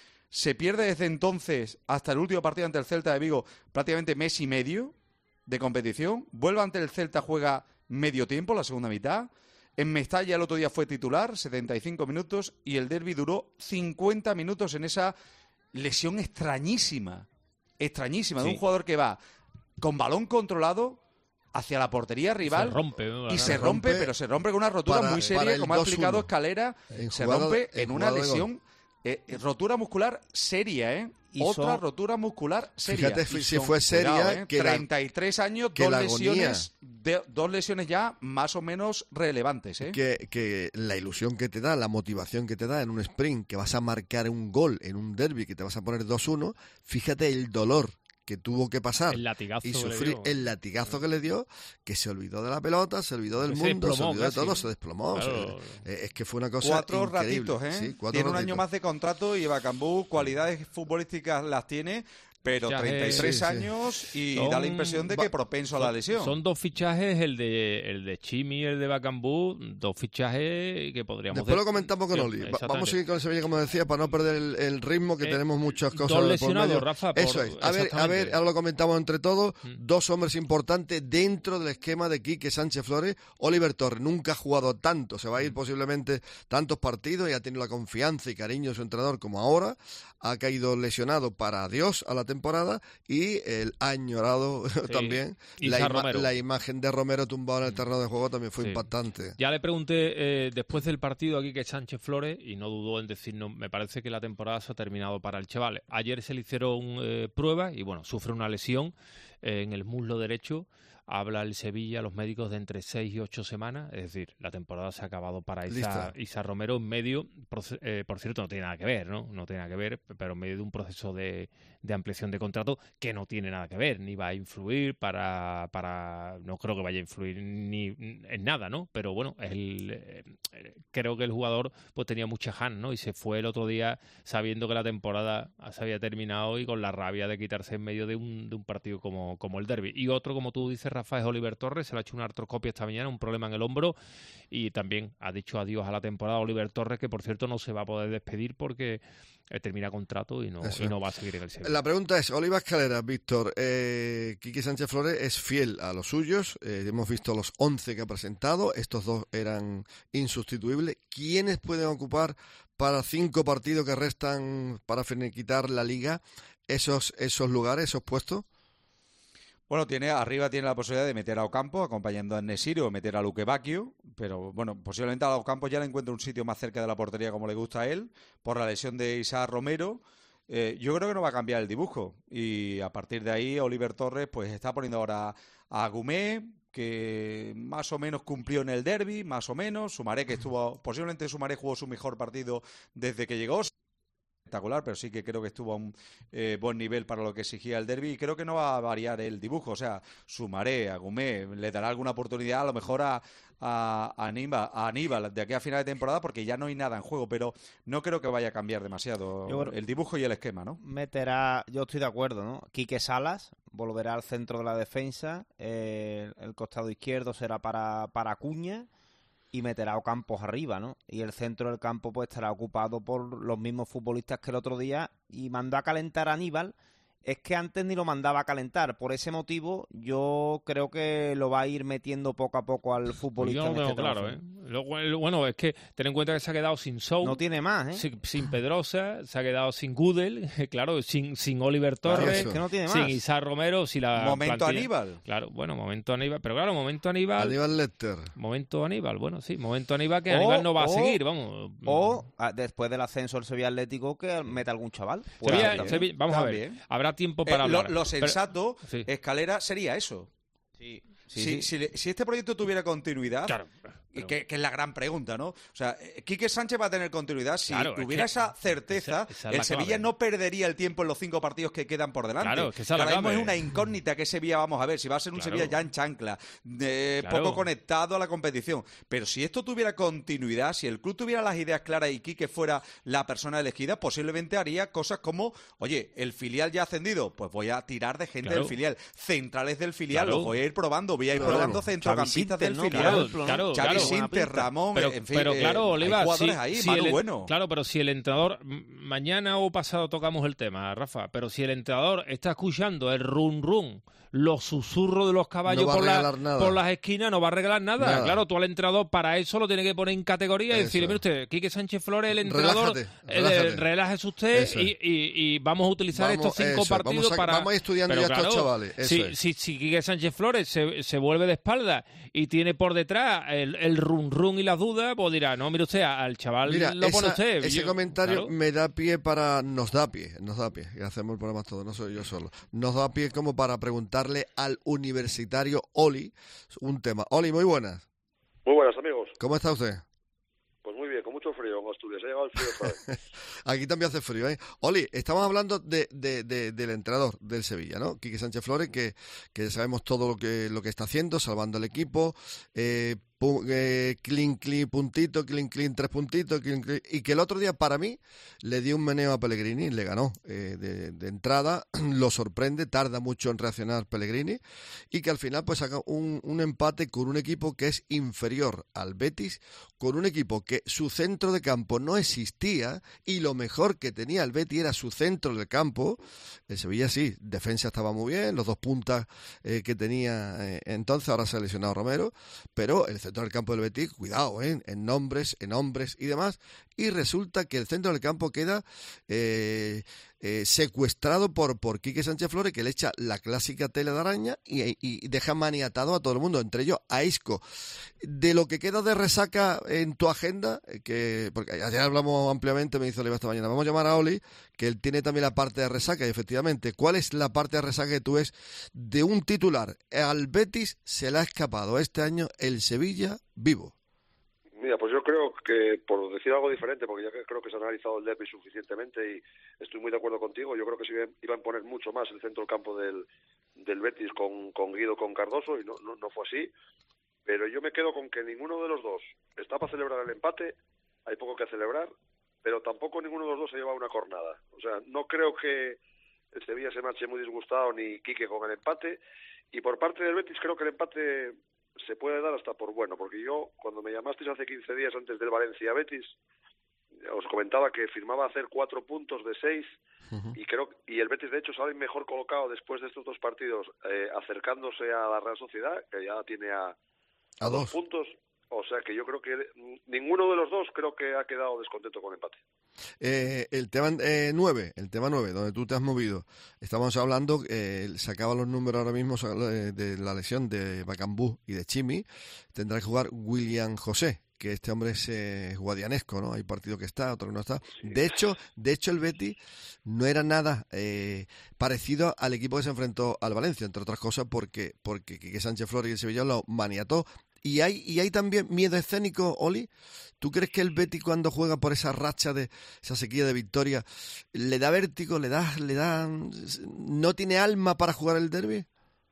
Se pierde desde entonces hasta el último partido ante el Celta de Vigo prácticamente mes y medio de competición. Vuelve ante el Celta, juega medio tiempo, la segunda mitad. En Mestalla el otro día fue titular, setenta y cinco minutos, y el derbi duró cincuenta minutos en esa lesión extrañísima, extrañísima, sí, de un jugador que va con balón controlado hacia la portería rival. Se rompe, ¿no? Y se rompe, rompe, pero se rompe con una rotura para, muy seria, como ha explicado Escalera. En se jugado, rompe en, en una lesión... Eh, rotura muscular seria, ¿eh? Y Otra son... rotura muscular seria. Fíjate y si son, fue seria, cuidado, ¿eh? que treinta y tres la, años, que dos la lesiones, de, dos lesiones ya más o menos relevantes, ¿eh? Que, que la ilusión que te da, la motivación que te da en un sprint, que vas a marcar un gol en un derbi, que te vas a poner dos uno, fíjate el dolor que tuvo que pasar el latigazo y sufrir el latigazo que le dio, que se olvidó de la pelota, se olvidó del se mundo, se olvidó casi. de todo, se desplomó. Claro. Se, eh, es que fue una cosa Cuatro increíble. ratitos, ¿eh? Sí, cuatro tiene un ratitos. año más de contrato y Bakambu cualidades futbolísticas las tiene, pero Fichajes, treinta y tres sí, sí. años y Son- da la impresión de que propenso a la lesión. Son dos fichajes, el de el de Chimi y el de Bakambu, dos fichajes que podríamos... Después de- lo comentamos con Sí, Oli. Va- exactamente. Vamos a seguir con el Sevilla, como decía, para no perder el, el ritmo, que Eh, tenemos muchas cosas dos por lesionados, medio. Rafa, por- Eso es. A ver, a exactamente. ver, ahora lo comentamos entre todos. Mm. Dos hombres importantes dentro del esquema de Quique Sánchez Flores. Oliver Torres nunca ha jugado tanto, se va a ir posiblemente tantos partidos y ha tenido la confianza y cariño de su entrenador como ahora. Ha caído lesionado para adiós a la temporada y el añorado Sí. también. Isa La, ima- Romero. la imagen de Romero tumbado en el terreno de juego también fue Sí. impactante. Ya le pregunté eh, después del partido aquí que Sánchez Flores y no dudó en decirnos, me parece que la temporada se ha terminado para el chaval. Ayer se le hicieron eh, pruebas y bueno, sufre una lesión eh, en el muslo derecho. Habla el Sevilla, los médicos, de entre seis y ocho semanas. Es decir, la temporada se ha acabado para Isa, Lista. Isa Romero en medio, proce- eh, por cierto, no tiene nada que ver, ¿no? No tiene nada que ver, pero en medio de un proceso de, de ampliación de contrato que no tiene nada que ver, ni va a influir para... para no creo que vaya a influir ni en nada, ¿no? Pero bueno, el, eh, creo que el jugador pues tenía mucha ganas, ¿no? Y se fue el otro día sabiendo que la temporada se había terminado y con la rabia de quitarse en medio de un, de un partido como, como el derbi. Y otro, como tú dices, Rafa, es Oliver Torres. Se le ha hecho una artroscopia esta mañana, un problema en el hombro, y también ha dicho adiós a la temporada Oliver Torres, que por cierto no se va a poder despedir porque eh, termina contrato y no, y no va a seguir en el Sevilla. La pregunta es, Oliva Escalera, Víctor, eh, Quique Sánchez Flores es fiel a los suyos, eh, hemos visto los once que ha presentado, estos dos eran insustituibles. ¿Quiénes pueden ocupar para cinco partidos que restan para finiquitar la Liga esos, esos lugares, esos puestos? Bueno, tiene arriba tiene la posibilidad de meter a Ocampo acompañando a Nesiri o meter a Luque Bacchio, pero bueno, posiblemente a Ocampo ya le encuentre un sitio más cerca de la portería como le gusta a él, por la lesión de Isa Romero. Eh, yo creo que no va a cambiar el dibujo y a partir de ahí Oliver Torres pues está poniendo ahora a Gumé, que más o menos cumplió en el derbi, más o menos. Sumaré, que estuvo, posiblemente Sumaré jugó su mejor partido desde que llegó. espectacular, pero sí que creo que estuvo a un eh, buen nivel para lo que exigía el derbi, y creo que no va a variar el dibujo. O sea, Sumaré, Agumé, le dará alguna oportunidad a lo mejor a, a, a, Aníbal, a Aníbal de aquí a final de temporada, porque ya no hay nada en juego, pero no creo que vaya a cambiar demasiado Yo creo- el dibujo y el esquema, ¿no? Meterá, yo estoy de acuerdo, ¿no? Quique Salas volverá al centro de la defensa, eh, el costado izquierdo será para, para Acuña y meterá a Ocampos arriba, ¿no? Y el centro del campo pues estará ocupado por los mismos futbolistas que el otro día, y mandó a calentar a Aníbal. Es que antes ni lo mandaba a calentar, por ese motivo yo creo que lo va a ir metiendo poco a poco al Pues futbolista. yo no en tengo este claro, tramo. ¿eh? Lo, lo- bueno, es que ten en cuenta que se ha quedado sin Sou. No tiene más, ¿eh? Sin, sin Pedrosa, se ha quedado sin Gudel, claro, sin, sin Oliver Claro, Torres, es que no tiene sin más. Isaac Romero, si la Momento plantilla- Aníbal. Claro, bueno, momento Aníbal, pero claro, momento Aníbal. Aníbal Lecter. Momento Aníbal, bueno, sí, momento Aníbal que O- Aníbal no va a o- seguir, vamos. O ah, después del ascenso del Sevilla Atlético que meta algún chaval. Sevilla- Pues, también. Sevilla- vamos a ver, También. habrá tiempo Eh, para lo, hablar. lo Pero- sensato, sí. Escalera, sería eso. Sí, si, sí. si le- si este proyecto tuviera continuidad, Claro, y que, que es la gran pregunta, ¿no? O sea, eh, Quique Sánchez va a tener continuidad si Claro, es tuviera que esa certeza. esa- esa es El la Sevilla clave. no perdería el tiempo en los cinco partidos que quedan por delante. Claro, es que esa es la ahora mismo clave. es una incógnita que Sevilla vamos a ver si va a ser un Claro. Sevilla ya en chancla, de Claro. poco conectado a la competición. Pero si esto tuviera continuidad, si el club tuviera las ideas claras y Quique fuera la persona elegida, posiblemente haría cosas como, oye, el filial ya ha ascendido, pues voy a tirar de gente Claro. del filial, centrales del filial, Claro. los voy a ir probando, voy a ir Claro. probando centrocampistas Xavi del Sinter, ¿no? filial. Claro, claro, Xavi claro. Sinter, Ramón, pero, en fin, pero eh, claro, Oliva, hay jugadores si- ahí, si Manu el- Bueno. Claro, pero si el entrenador, m- mañana o pasado tocamos el tema, Rafa, pero si el entrenador está escuchando el run run, los susurros de los caballos No va a por, la- regalar nada. por las esquinas, no va a regalar nada. Nada. Claro, tú al entrenador para eso lo tiene que poner en categoría y Eso. decirle, mire usted, Quique Sánchez Flores, el entrenador, Relájate, eh, relájate. relájese usted Eso y, es. y- y vamos a utilizar Vamos, estos cinco eso, partidos vamos a- para... vamos a ir estudiando Pero ya estos claro, chavales, eso si, es. si, si Quique Sánchez Flores se, se vuelve de espalda y tiene por detrás el, el run run y las dudas, pues dirá, no, mire usted, al chaval Mira, lo pone esa- usted. ese Yo- comentario claro. me da pie para... Nos da pie, nos da pie. Y hacemos el programa todo, no soy yo solo. Nos da pie como para preguntarle al universitario Oli un tema. Oli, muy buenas. Muy buenas, amigos. ¿Cómo está usted? Pues muy bien, con mucho frío en Asturias. Ha llegado el frío otra vez. Aquí también hace frío, ¿eh? Oli, estamos hablando de, de- de- del entrenador del Sevilla, ¿no? Quique Sánchez Flores, que, que sabemos todo lo que, lo que está haciendo, salvando al equipo, eh, pu- eh, clean, clean, puntito, clean, clean, tres puntitos, clean, clean, y que el otro día, para mí, le dio un meneo a Pellegrini, le ganó eh, de, de entrada, lo sorprende, tarda mucho en reaccionar Pellegrini, y que al final pues saca un, un empate con un equipo que es inferior al Betis, con un equipo que su centro de campo no existía, y lo mejor que tenía el Betis era su centro del campo. El Sevilla sí, defensa estaba muy bien, los dos puntas eh, que tenía eh, entonces, ahora se ha lesionado Romero, pero el centro del campo del Betis, cuidado, ¿eh? En nombres, en hombres y demás, y resulta que el centro del campo queda eh, eh, secuestrado por, por Quique Sánchez Flores, que le echa la clásica tela de araña y, y deja maniatado a todo el mundo, entre ellos a Isco. De lo que queda de resaca en tu agenda, eh, que porque ayer hablamos ampliamente, me hizo Oliva esta mañana, vamos a llamar a Oli, que él tiene también la parte de resaca, y efectivamente, ¿cuál es la parte de resaca que tú ves de un titular? Al Betis se le ha escapado este año el Sevilla vivo. Mira, pues yo creo que, por decir algo diferente, porque ya que creo que se ha analizado el derbi suficientemente y estoy muy de acuerdo contigo, yo creo que se iba- iba a imponer mucho más el centro del campo del, del Betis con, con Guido, con Cardoso, y no, no, no fue así. Pero yo me quedo con que ninguno de los dos está para celebrar el empate, hay poco que celebrar, pero tampoco ninguno de los dos se lleva una cornada. O sea, no creo que el Sevilla se marche muy disgustado ni Quique con el empate, y por parte del Betis creo que el empate se puede dar hasta por bueno, porque yo, cuando me llamasteis hace quince días antes del Valencia-Betis, os comentaba que firmaba hacer cuatro puntos de seis, y creo y el Betis de hecho sale mejor colocado después de estos dos partidos, eh, acercándose a la Real Sociedad, que ya tiene a, A dos. puntos. O sea que yo creo que ninguno de los dos creo que ha quedado descontento con el empate. Eh, el tema eh, nueve, el tema nueve, donde tú te has movido, estamos hablando, eh, se acaban los números ahora mismo eh, de la lesión de Bacambú y de Chimi, tendrá que jugar William José, que este hombre es eh, guadianesco, ¿no? Hay partido que está, otro que no está. De hecho, de hecho el Betis no era nada eh, parecido al equipo que se enfrentó al Valencia, entre otras cosas porque porque Quique Sánchez Flores y el Sevilla lo maniató. ¿Y hay, y hay también miedo escénico, Oli? ¿Tú crees que el Betis cuando juega por esa racha de esa sequía de victoria le da vértigo, le da, le da, no tiene alma para jugar el derbi?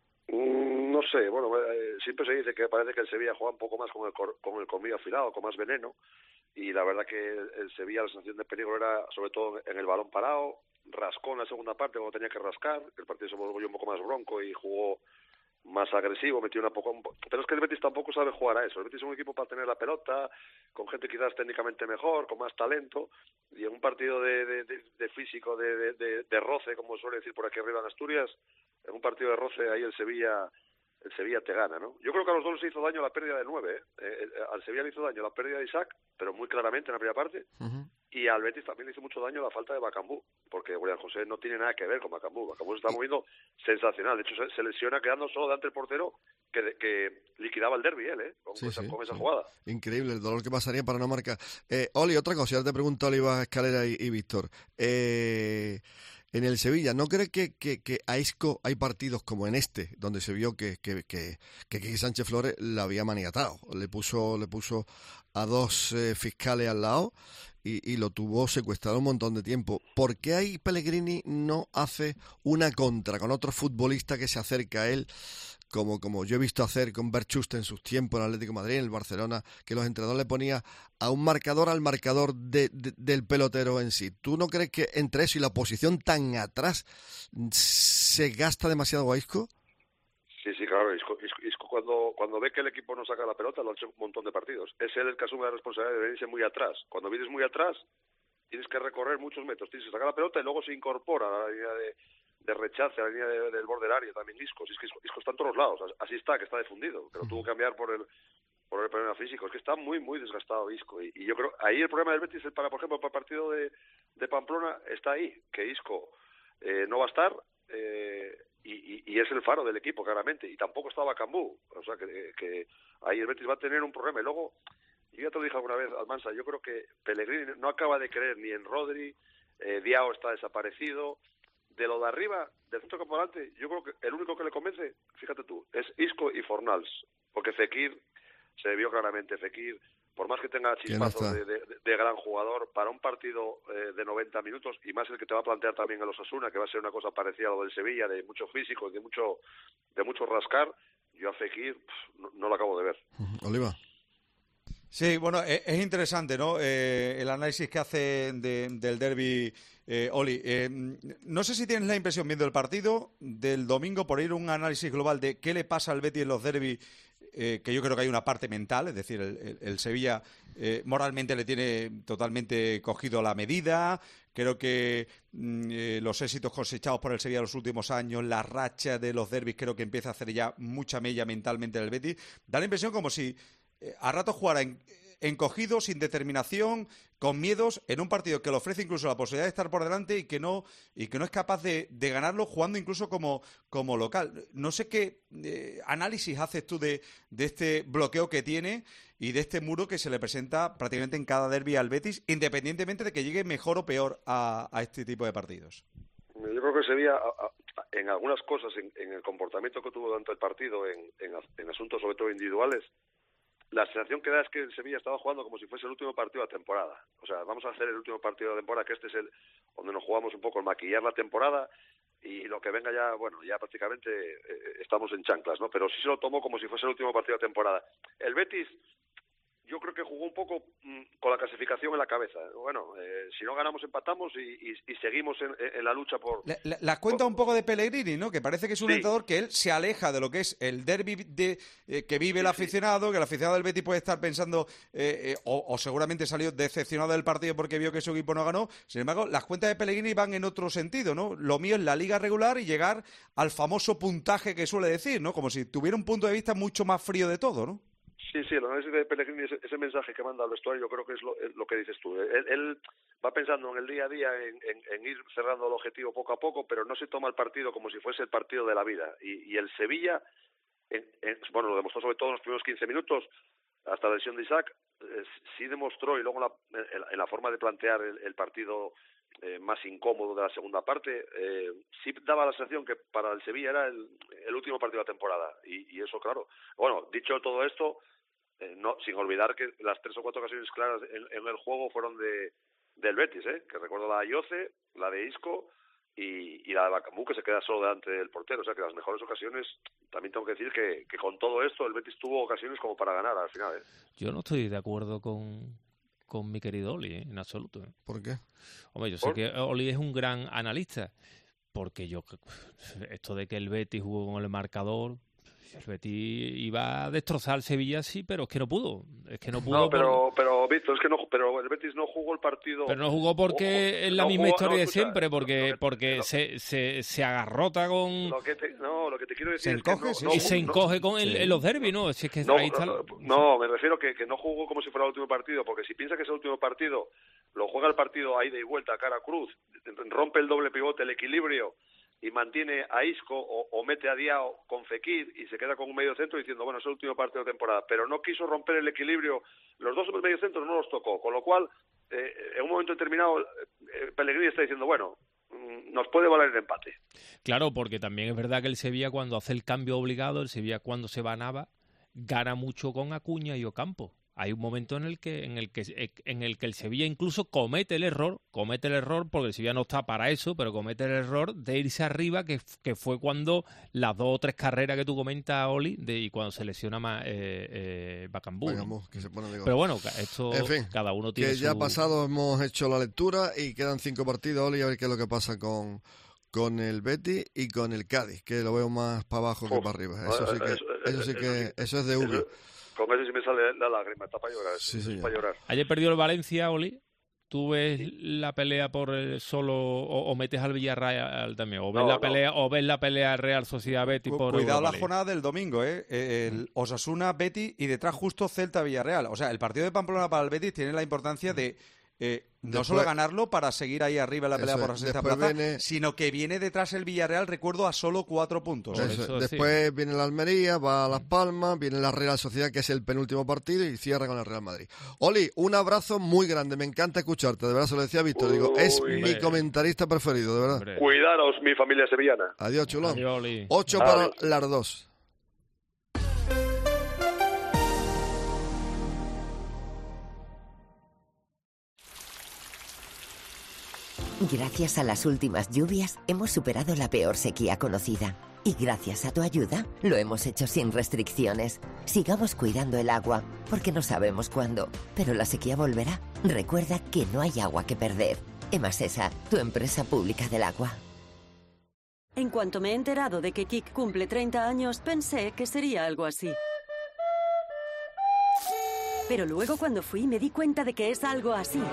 Mm, no sé, bueno, eh, siempre se dice que parece que el Sevilla juega un poco más con el, cor, con el colmillo afilado, con más veneno, y la verdad que el Sevilla la sensación de peligro era sobre todo en el balón parado, rascó en la segunda parte cuando tenía que rascar, el partido se volvió un poco más bronco y jugó más agresivo, metió una poco... Pero es que el Betis tampoco sabe jugar a eso. El Betis es un equipo para tener la pelota, con gente quizás técnicamente mejor, con más talento, y en un partido de, de, de, de físico, de, de, de, de roce, como suele decir por aquí arriba en Asturias, en un partido de roce ahí el Sevilla... el Sevilla te gana, ¿no? Yo creo que a los dos les hizo daño la pérdida de nueve, ¿eh? Eh, al Sevilla le hizo daño la pérdida de Isaac, pero muy claramente en la primera parte, uh-huh. Y al Betis también le hizo mucho daño la falta de Bacambú, porque William José no tiene nada que ver con Bacambú. Bacambú se está moviendo sensacional, de hecho se, se lesiona quedando solo delante del portero que, que liquidaba el derbi él, ¿eh? Con, sí, esa, sí, con esa sí. jugada. Increíble el dolor que pasaría para no marcar. Eh, Oli, otra cosa, ya te pregunto Oliva Escalera y, y Víctor. Eh... En el Sevilla, ¿no cree que, que, que a Isco hay partidos como en este, donde se vio que, que, que, que, que Sánchez Flores la había maniatado? Le puso, le puso a dos eh, fiscales al lado y, y lo tuvo secuestrado un montón de tiempo. ¿Por qué ahí Pellegrini no hace una contra con otro futbolista que se acerca a él? Como, como yo he visto hacer con Berchuste en sus tiempos en el Atlético de Madrid, en el Barcelona, que los entrenadores le ponía a un marcador al marcador de, de, del pelotero en sí. ¿Tú no crees que entre eso y la posición tan atrás se gasta demasiado a Isco? Sí, sí, claro. Isco, Isco, Isco cuando, cuando ve que el equipo no saca la pelota, lo ha hecho un montón de partidos. Es él el que asume la responsabilidad de venirse muy atrás. Cuando vienes muy atrás, tienes que recorrer muchos metros, tienes que sacar la pelota y luego se incorpora a la línea de... de rechace a la línea de, del borde del área también Isco, es que Isco, Isco está en todos los lados, así está, que está difundido, pero tuvo que cambiar por el por el problema físico, es que está muy muy desgastado Isco, y, y yo creo, ahí el problema del Betis, para por ejemplo, para el partido de, de Pamplona, está ahí, que Isco eh, no va a estar, eh, y, y, y es el faro del equipo, claramente, y tampoco estaba Cambú, o sea que, que ahí el Betis va a tener un problema, y luego, yo ya te lo dije alguna vez, Almansa, yo creo que Pellegrini no acaba de creer ni en Rodri, eh, Diao está desaparecido. De lo de arriba, del centro campo adelante, yo creo que el único que le convence, fíjate tú, es Isco y Fornals, porque Fekir se vio claramente, Fekir, por más que tenga chispazos de, de, de gran jugador, para un partido eh, de noventa minutos, y más el que te va a plantear también el Osasuna, que va a ser una cosa parecida a lo del Sevilla, de mucho físico, de mucho de mucho rascar, yo a Fekir pff, no, no lo acabo de ver. Oliva. Sí, bueno, es, es interesante, ¿no? Eh, el análisis que hace de, del derbi eh, Oli. Eh, no sé si tienes la impresión, viendo el partido del domingo, por ir a un análisis global de qué le pasa al Betis en los derbis, eh, que yo creo que hay una parte mental, es decir, el, el, el Sevilla eh, moralmente le tiene totalmente cogido la medida. Creo que mm, eh, los éxitos cosechados por el Sevilla en los últimos años, la racha de los derbis, creo que empieza a hacer ya mucha mella mentalmente en el Betis. Da la impresión como si a rato jugara en, encogido, sin determinación, con miedos, en un partido que le ofrece incluso la posibilidad de estar por delante y que no y que no es capaz de, de ganarlo jugando incluso como, como local. No sé qué eh, análisis haces tú de, de este bloqueo que tiene y de este muro que se le presenta prácticamente en cada derbi al Betis, independientemente de que llegue mejor o peor a, a este tipo de partidos. Yo creo que Sevilla, en algunas cosas, en, en el comportamiento que tuvo durante el partido, en, en, en asuntos sobre todo individuales, la sensación que da es que el Sevilla estaba jugando como si fuese el último partido de la temporada. O sea, vamos a hacer el último partido de la temporada, que este es el donde nos jugamos un poco el maquillar la temporada, y lo que venga ya, bueno, ya prácticamente eh, estamos en chanclas, ¿no? Pero sí se lo tomó como si fuese el último partido de la temporada. El Betis, yo creo que jugó un poco mmm, con la clasificación en la cabeza. Bueno, eh, si no ganamos, empatamos y, y, y seguimos en, en la lucha por... La, la, la cuenta por... un poco de Pellegrini, ¿no? Que parece que es un sí. entrenador que él se aleja de lo que es el derbi de, eh, que vive sí, el aficionado, sí. que el aficionado del Betis puede estar pensando, eh, eh, o, o seguramente salió decepcionado del partido porque vio que su equipo no ganó. Sin embargo, las cuentas de Pellegrini van en otro sentido, ¿no? Lo mío es la liga regular y llegar al famoso puntaje que suele decir, ¿no? Como si tuviera un punto de vista mucho más frío de todo, ¿no? Sí, sí, el análisis de Pellegrini, ese, ese mensaje que manda al vestuario, yo creo que es lo, es lo que dices tú. Él, él va pensando en el día a día, en, en, en ir cerrando el objetivo poco a poco, pero no se toma el partido como si fuese el partido de la vida. Y, y el Sevilla, en, en, bueno, lo demostró sobre todo en los primeros quince minutos, hasta la lesión de Isaac, eh, sí demostró, y luego en la, en, en la forma de plantear el, el partido eh, más incómodo de la segunda parte, eh, sí daba la sensación que para el Sevilla era el, el último partido de la temporada. Y, y eso, claro. Bueno, dicho todo esto, eh, no sin olvidar que las tres o cuatro ocasiones claras en, en el juego fueron de del Betis, ¿eh? Que recuerdo la de Ayoce, la de Isco y, y la de Bakambu, que se queda solo delante del portero. O sea que las mejores ocasiones, también tengo que decir que, que con todo esto el Betis tuvo ocasiones como para ganar al final, ¿eh? Yo no estoy de acuerdo con, con mi querido Oli, ¿eh? En absoluto, ¿eh? ¿Por qué? Hombre, yo sé ¿Por? que Oli es un gran analista, porque yo, esto de que el Betis jugó con el marcador, el Betis iba a destrozar al Sevilla, sí, pero es que no pudo, es que no pudo. No, pero, por... pero Víctor, es que no, pero el Betis no jugó el partido. Pero no jugó porque Ojo, es la no misma jugó, historia no, de escucha, siempre, porque lo que- porque lo- se, se, se agarrota con... Lo que te, no, lo que te quiero decir Se es encoge, que no, sí, no y sí. se no- encoge con el, Sí. en los derbis, ¿no? Si es que No, ahí está... no, lo- no, me refiero que, que no jugó como si fuera el último partido, porque si piensa que es el último partido, lo juega el partido a ida y vuelta, cara a cruz, rompe el doble pivote, el equilibrio, y mantiene a Isco o, o mete a Diao con Fekir y se queda con un medio centro diciendo, bueno, es el último partido de temporada, pero no quiso romper el equilibrio, los dos medio centros no los tocó, con lo cual, eh, en un momento determinado, eh, Pellegrini está diciendo, bueno, mm, nos puede valer el empate. Claro, porque también es verdad que el Sevilla cuando hace el cambio obligado, el Sevilla cuando se va a Nava, gana mucho con Acuña y Ocampo. Hay un momento en el que en el que en el que el Sevilla incluso comete el error, comete el error porque el Sevilla no está para eso, pero comete el error de irse arriba, que, que fue cuando las dos o tres carreras que tú comentas, Oli, de, y cuando se lesiona más eh, eh, Bakambu, ¿no? Bakambu, que se pone de gol. Pero bueno, esto En fin, cada uno tiene que ya su... pasado hemos hecho la lectura y quedan cinco partidos, Oli, a ver qué es lo que pasa con, con el Betis y con el Cádiz, que lo veo más para abajo que Uf, para arriba. Eso sí que, eso- eso sí que, eso- eso es de Ubi. eso- Con eso sí me sale la lágrima, está para llorar, Sí, eso, señor. para llorar. Ayer perdió el Valencia, Oli. ¿Tú ves la pelea por el solo o, o metes al Villarreal también? ¿O ves No, la no. pelea o ves la pelea Real Sociedad Betis Cu- por Cuidado Europa la League? jornada del domingo, ¿eh? Eh, El Osasuna, Betis y detrás justo Celta Villarreal. O sea, el partido de Pamplona para el Betis tiene la importancia de eh, no Después- solo ganarlo para seguir ahí arriba en la pelea Eso por la es. sexta Después plaza, viene- sino que viene detrás el Villarreal, recuerdo, a solo cuatro puntos. Por Eso, eso, después sí. viene la Almería, va a Las Palmas, viene la Real Sociedad, que es el penúltimo partido, y cierra con el Real Madrid. Oli, un abrazo muy grande, me encanta escucharte, de verdad, se lo decía Víctor, digo, es Uy. mi comentarista preferido, de verdad. Hombre. Cuidaros, mi familia sevillana. Adiós, chulón. Adiós, Oli. Ocho para Adiós. las dos. Gracias a las últimas lluvias hemos superado la peor sequía conocida. Y gracias a tu ayuda lo hemos hecho sin restricciones. Sigamos cuidando el agua, porque no sabemos cuándo, pero la sequía volverá. Recuerda que no hay agua que perder. Emasesa, tu empresa pública del agua. En cuanto me he enterado de que Kik cumple treinta años, pensé que sería algo así. Pero luego cuando fui me di cuenta de que es algo así.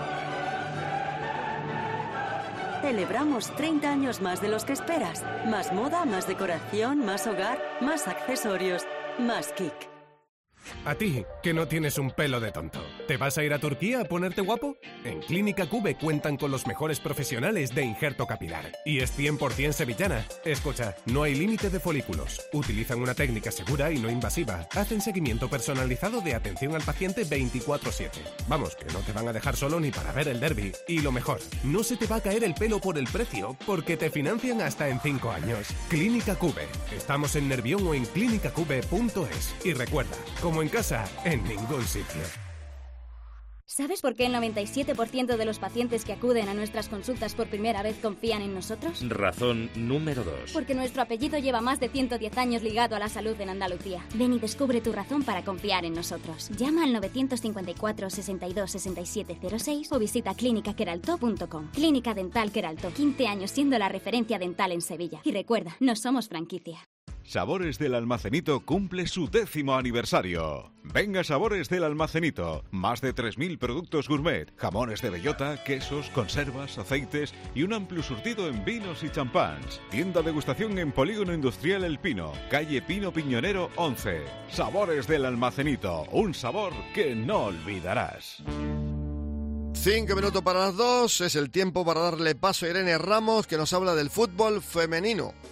Celebramos treinta años más de los que esperas. Más moda, más decoración, más hogar, más accesorios, más Kik. A ti, que no tienes un pelo de tonto. ¿Te vas a ir a Turquía a ponerte guapo? En Clínica Cube cuentan con los mejores profesionales de injerto capilar. Y es cien por ciento sevillana. Escucha, no hay límite de folículos. Utilizan una técnica segura y no invasiva. Hacen seguimiento personalizado de atención al paciente veinticuatro siete. Vamos, que no te van a dejar solo ni para ver el derbi. Y lo mejor, no se te va a caer el pelo por el precio, porque te financian hasta en cinco años. Clínica Cube. Estamos en Nervión o en clínica cube punto es. Y recuerda, como en casa, en ningún sitio. ¿Sabes por qué el noventa y siete por ciento de los pacientes que acuden a nuestras consultas por primera vez confían en nosotros? Razón número dos. Porque nuestro apellido lleva más de ciento diez años ligado a la salud en Andalucía. Ven y descubre tu razón para confiar en nosotros. Llama al novecientos cincuenta y cuatro, sesenta y dos, sesenta y siete cero seis o visita clínica queralto punto com. Clínica Dental Queralto, quince años siendo la referencia dental en Sevilla. Y recuerda, no somos franquicia. Sabores del Almacenito cumple su décimo aniversario. Venga Sabores del Almacenito. Más de tres mil productos gourmet, jamones de bellota, quesos, conservas, aceites y un amplio surtido en vinos y champáns. Tienda degustación en Polígono Industrial El Pino, calle Pino Piñonero once. Sabores del Almacenito, un sabor que no olvidarás. Cinco minutos para las dos, es el tiempo para darle paso a Irene Ramos, que nos habla del fútbol femenino.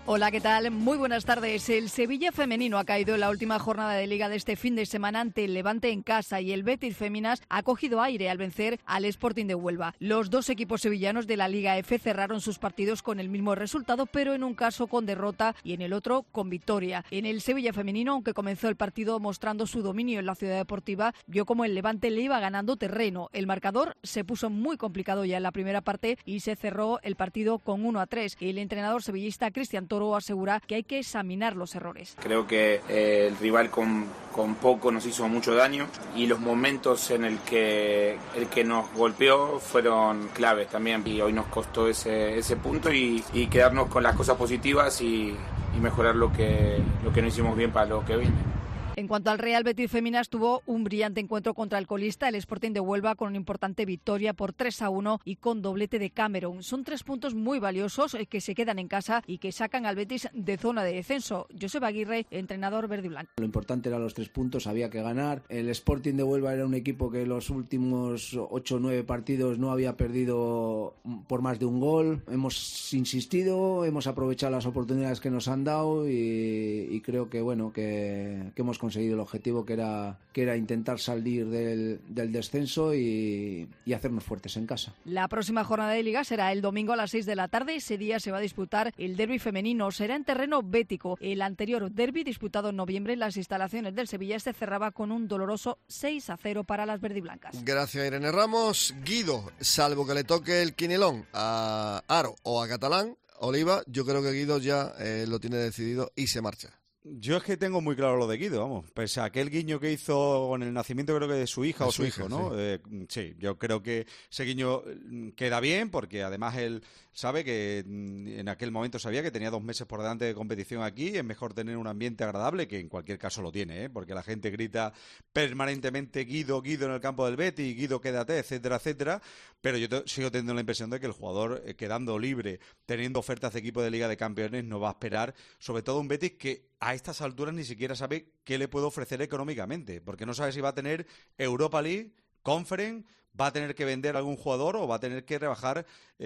Hola, ¿qué tal? Muy buenas tardes. El Sevilla femenino ha caído en la última jornada de Liga de este fin de semana ante el Levante en casa y el Betis Féminas ha cogido aire al vencer al Sporting de Huelva. Los dos equipos sevillanos de la Liga F cerraron sus partidos con el mismo resultado, pero en un caso con derrota y en el otro con victoria. En el Sevilla femenino, aunque comenzó el partido mostrando su dominio en la ciudad deportiva, vio como el Levante le iba ganando terreno. El marcador se puso muy complicado ya en la primera parte y se cerró el partido con uno a tres. El entrenador sevillista Cristian Toro asegura que hay que examinar los errores. Creo que eh, el rival con, con poco nos hizo mucho daño y los momentos en el que el que nos golpeó fueron claves también y hoy nos costó ese, ese punto y, y quedarnos con las cosas positivas y, y mejorar lo que, lo que no hicimos bien para lo que viene. En cuanto al Real Betis Féminas, tuvo un brillante encuentro contra el colista, el Sporting de Huelva, con una importante victoria por tres a uno y con doblete de Cameron. Son tres puntos muy valiosos que se quedan en casa y que sacan al Betis de zona de descenso. Josep Aguirre, entrenador verde y blanco. Lo importante eran los tres puntos, había que ganar. El Sporting de Huelva era un equipo que en los últimos ocho o nueve partidos no había perdido por más de un gol. Hemos insistido, hemos aprovechado las oportunidades que nos han dado y, y creo que bueno que, que hemos conseguido el objetivo que era que era intentar salir del, del descenso y, y hacernos fuertes en casa. La próxima jornada de Liga será el domingo a las seis de la tarde. Ese día se va a disputar el derbi femenino. Será en terreno bético. El anterior derbi, disputado en noviembre en las instalaciones del Sevilla, se cerraba con un doloroso seis a cero para las verdiblancas. Gracias, Irene Ramos. Guido, salvo que le toque el quinelón a Aro o a Catalán, Oliva, yo creo que Guido ya eh, lo tiene decidido y se marcha. Yo es que tengo muy claro lo de Guido, vamos. Pese a aquel guiño que hizo con el nacimiento, creo que de su hija de o su, su hijo, hija, ¿no? Sí. Eh, sí, yo creo que ese guiño queda bien, porque además él sabe que en aquel momento sabía que tenía dos meses por delante de competición aquí. Es mejor tener un ambiente agradable, que en cualquier caso lo tiene, ¿eh? Porque la gente grita permanentemente Guido, Guido en el campo del Betis, Guido quédate, etcétera, etcétera. Pero yo te, sigo teniendo la impresión de que el jugador, eh, quedando libre, teniendo ofertas de equipo de Liga de Campeones, no va a esperar, sobre todo un Betis que a estas alturas ni siquiera sabe qué le puede ofrecer económicamente, porque no sabe si va a tener Europa League, Conference, va a tener que vender a algún jugador o va a tener que rebajar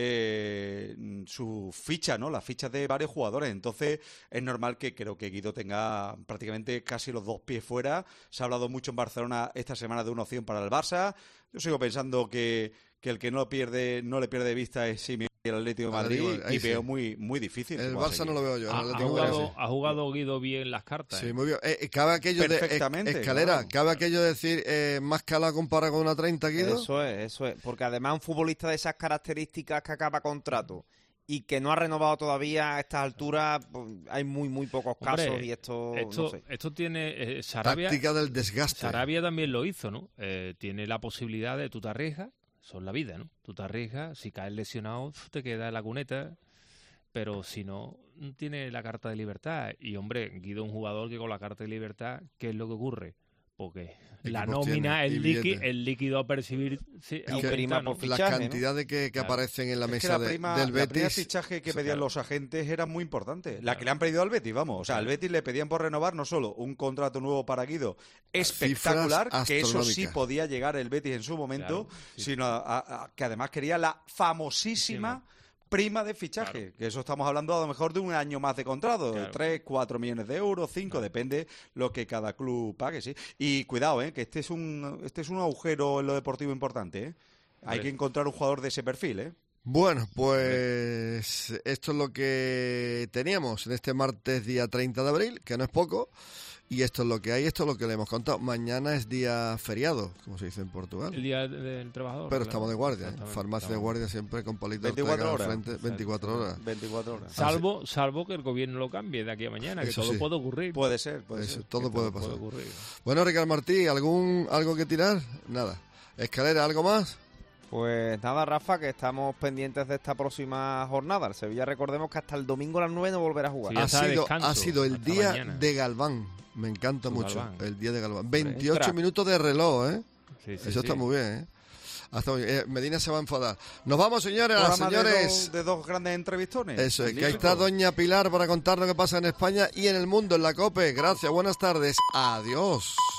eh, su ficha, ¿no? Las fichas de varios jugadores. Entonces es normal que creo que Guido tenga prácticamente casi los dos pies fuera. Se ha hablado mucho en Barcelona esta semana de una opción para el Barça. Yo sigo pensando que, que el que no pierde no le pierde de vista es Simeone y el Atlético de Madrid, y sí. veo muy muy difícil. El Barça no lo veo yo. El ha, Atlético ha, jugado, sí. ha jugado Guido bien las cartas. Sí, ¿eh? muy bien. Eh, cabe aquello de eh, escalera, claro. Cabe aquello de decir eh, más cala comparado con una treinta, Guido. Eso es, eso es. Porque además un futbolista de esas características que acaba contrato y que no ha renovado todavía a estas alturas, pues, hay muy muy pocos casos. Hombre, y esto esto, no sé. esto tiene eh, Sarabia. Táctica del desgaste. Sarabia también lo hizo, ¿no? Eh, tiene la posibilidad de tú te arriesgas. Son la vida, ¿no? Tú te arriesgas, si caes lesionado, te queda en la cuneta, pero si no, tiene la carta de libertad. Y, hombre, Guido es un jugador que con la carta de libertad, ¿qué es lo que ocurre? Porque la nómina, el, líqui, el líquido a percibir, sí, y prima por fichaje, la cantidad ¿no? de que, que claro. aparecen en la es mesa que la de, prima, del Betis. La prima de fichaje que sí, pedían claro. los agentes era muy importante. La claro. que le han pedido al Betis, vamos. O sea, al Betis le pedían por renovar no solo un contrato nuevo para Guido espectacular, que eso sí podía llegar el Betis en su momento, claro, sí. sino a, a, que además quería la famosísima... Sí, prima de fichaje, claro. que eso estamos hablando a lo mejor de un año más de contrato, claro. de tres, cuatro millones de euros, cinco, claro. depende lo que cada club pague, sí. Y cuidado, eh, que este es un este es un agujero en lo deportivo importante, eh. Hay que encontrar un jugador de ese perfil, eh. Bueno, pues esto es lo que teníamos en este martes día treinta de abril, que no es poco. Y esto es lo que hay, esto es lo que le hemos contado. Mañana es día feriado, como se dice en Portugal. El día del trabajador. Pero claro. estamos de guardia, ¿eh? Farmacia de guardia siempre con palitos veinticuatro horas. Frente, veinticuatro horas. veinticuatro horas. Salvo, salvo que el gobierno lo cambie de aquí a mañana, que Eso todo sí. puede ocurrir. Puede ser, puede Eso, ser. Todo puede todo pasar. Puede ocurrir. Bueno, Ricardo Martí, ¿algún algo que tirar? Nada. Escalera, ¿algo más? Pues nada, Rafa, que estamos pendientes de esta próxima jornada. El Sevilla, recordemos que hasta el domingo a las nueve no volverá a jugar. Sí, ha, sido, ha sido el día mañana. de Galván. Me encanta Su mucho Galván. El día de Galván. veintiocho Entra. minutos de reloj, ¿eh? Sí, sí, Eso sí. está muy bien, ¿eh? Hasta muy bien. Eh, Medina se va a enfadar. Nos vamos, señores, señores. De dos, de dos grandes entrevistones. Eso es, que ahí está doña Pilar para contar lo que pasa en España y en el mundo, en la COPE. Gracias, buenas tardes. Adiós.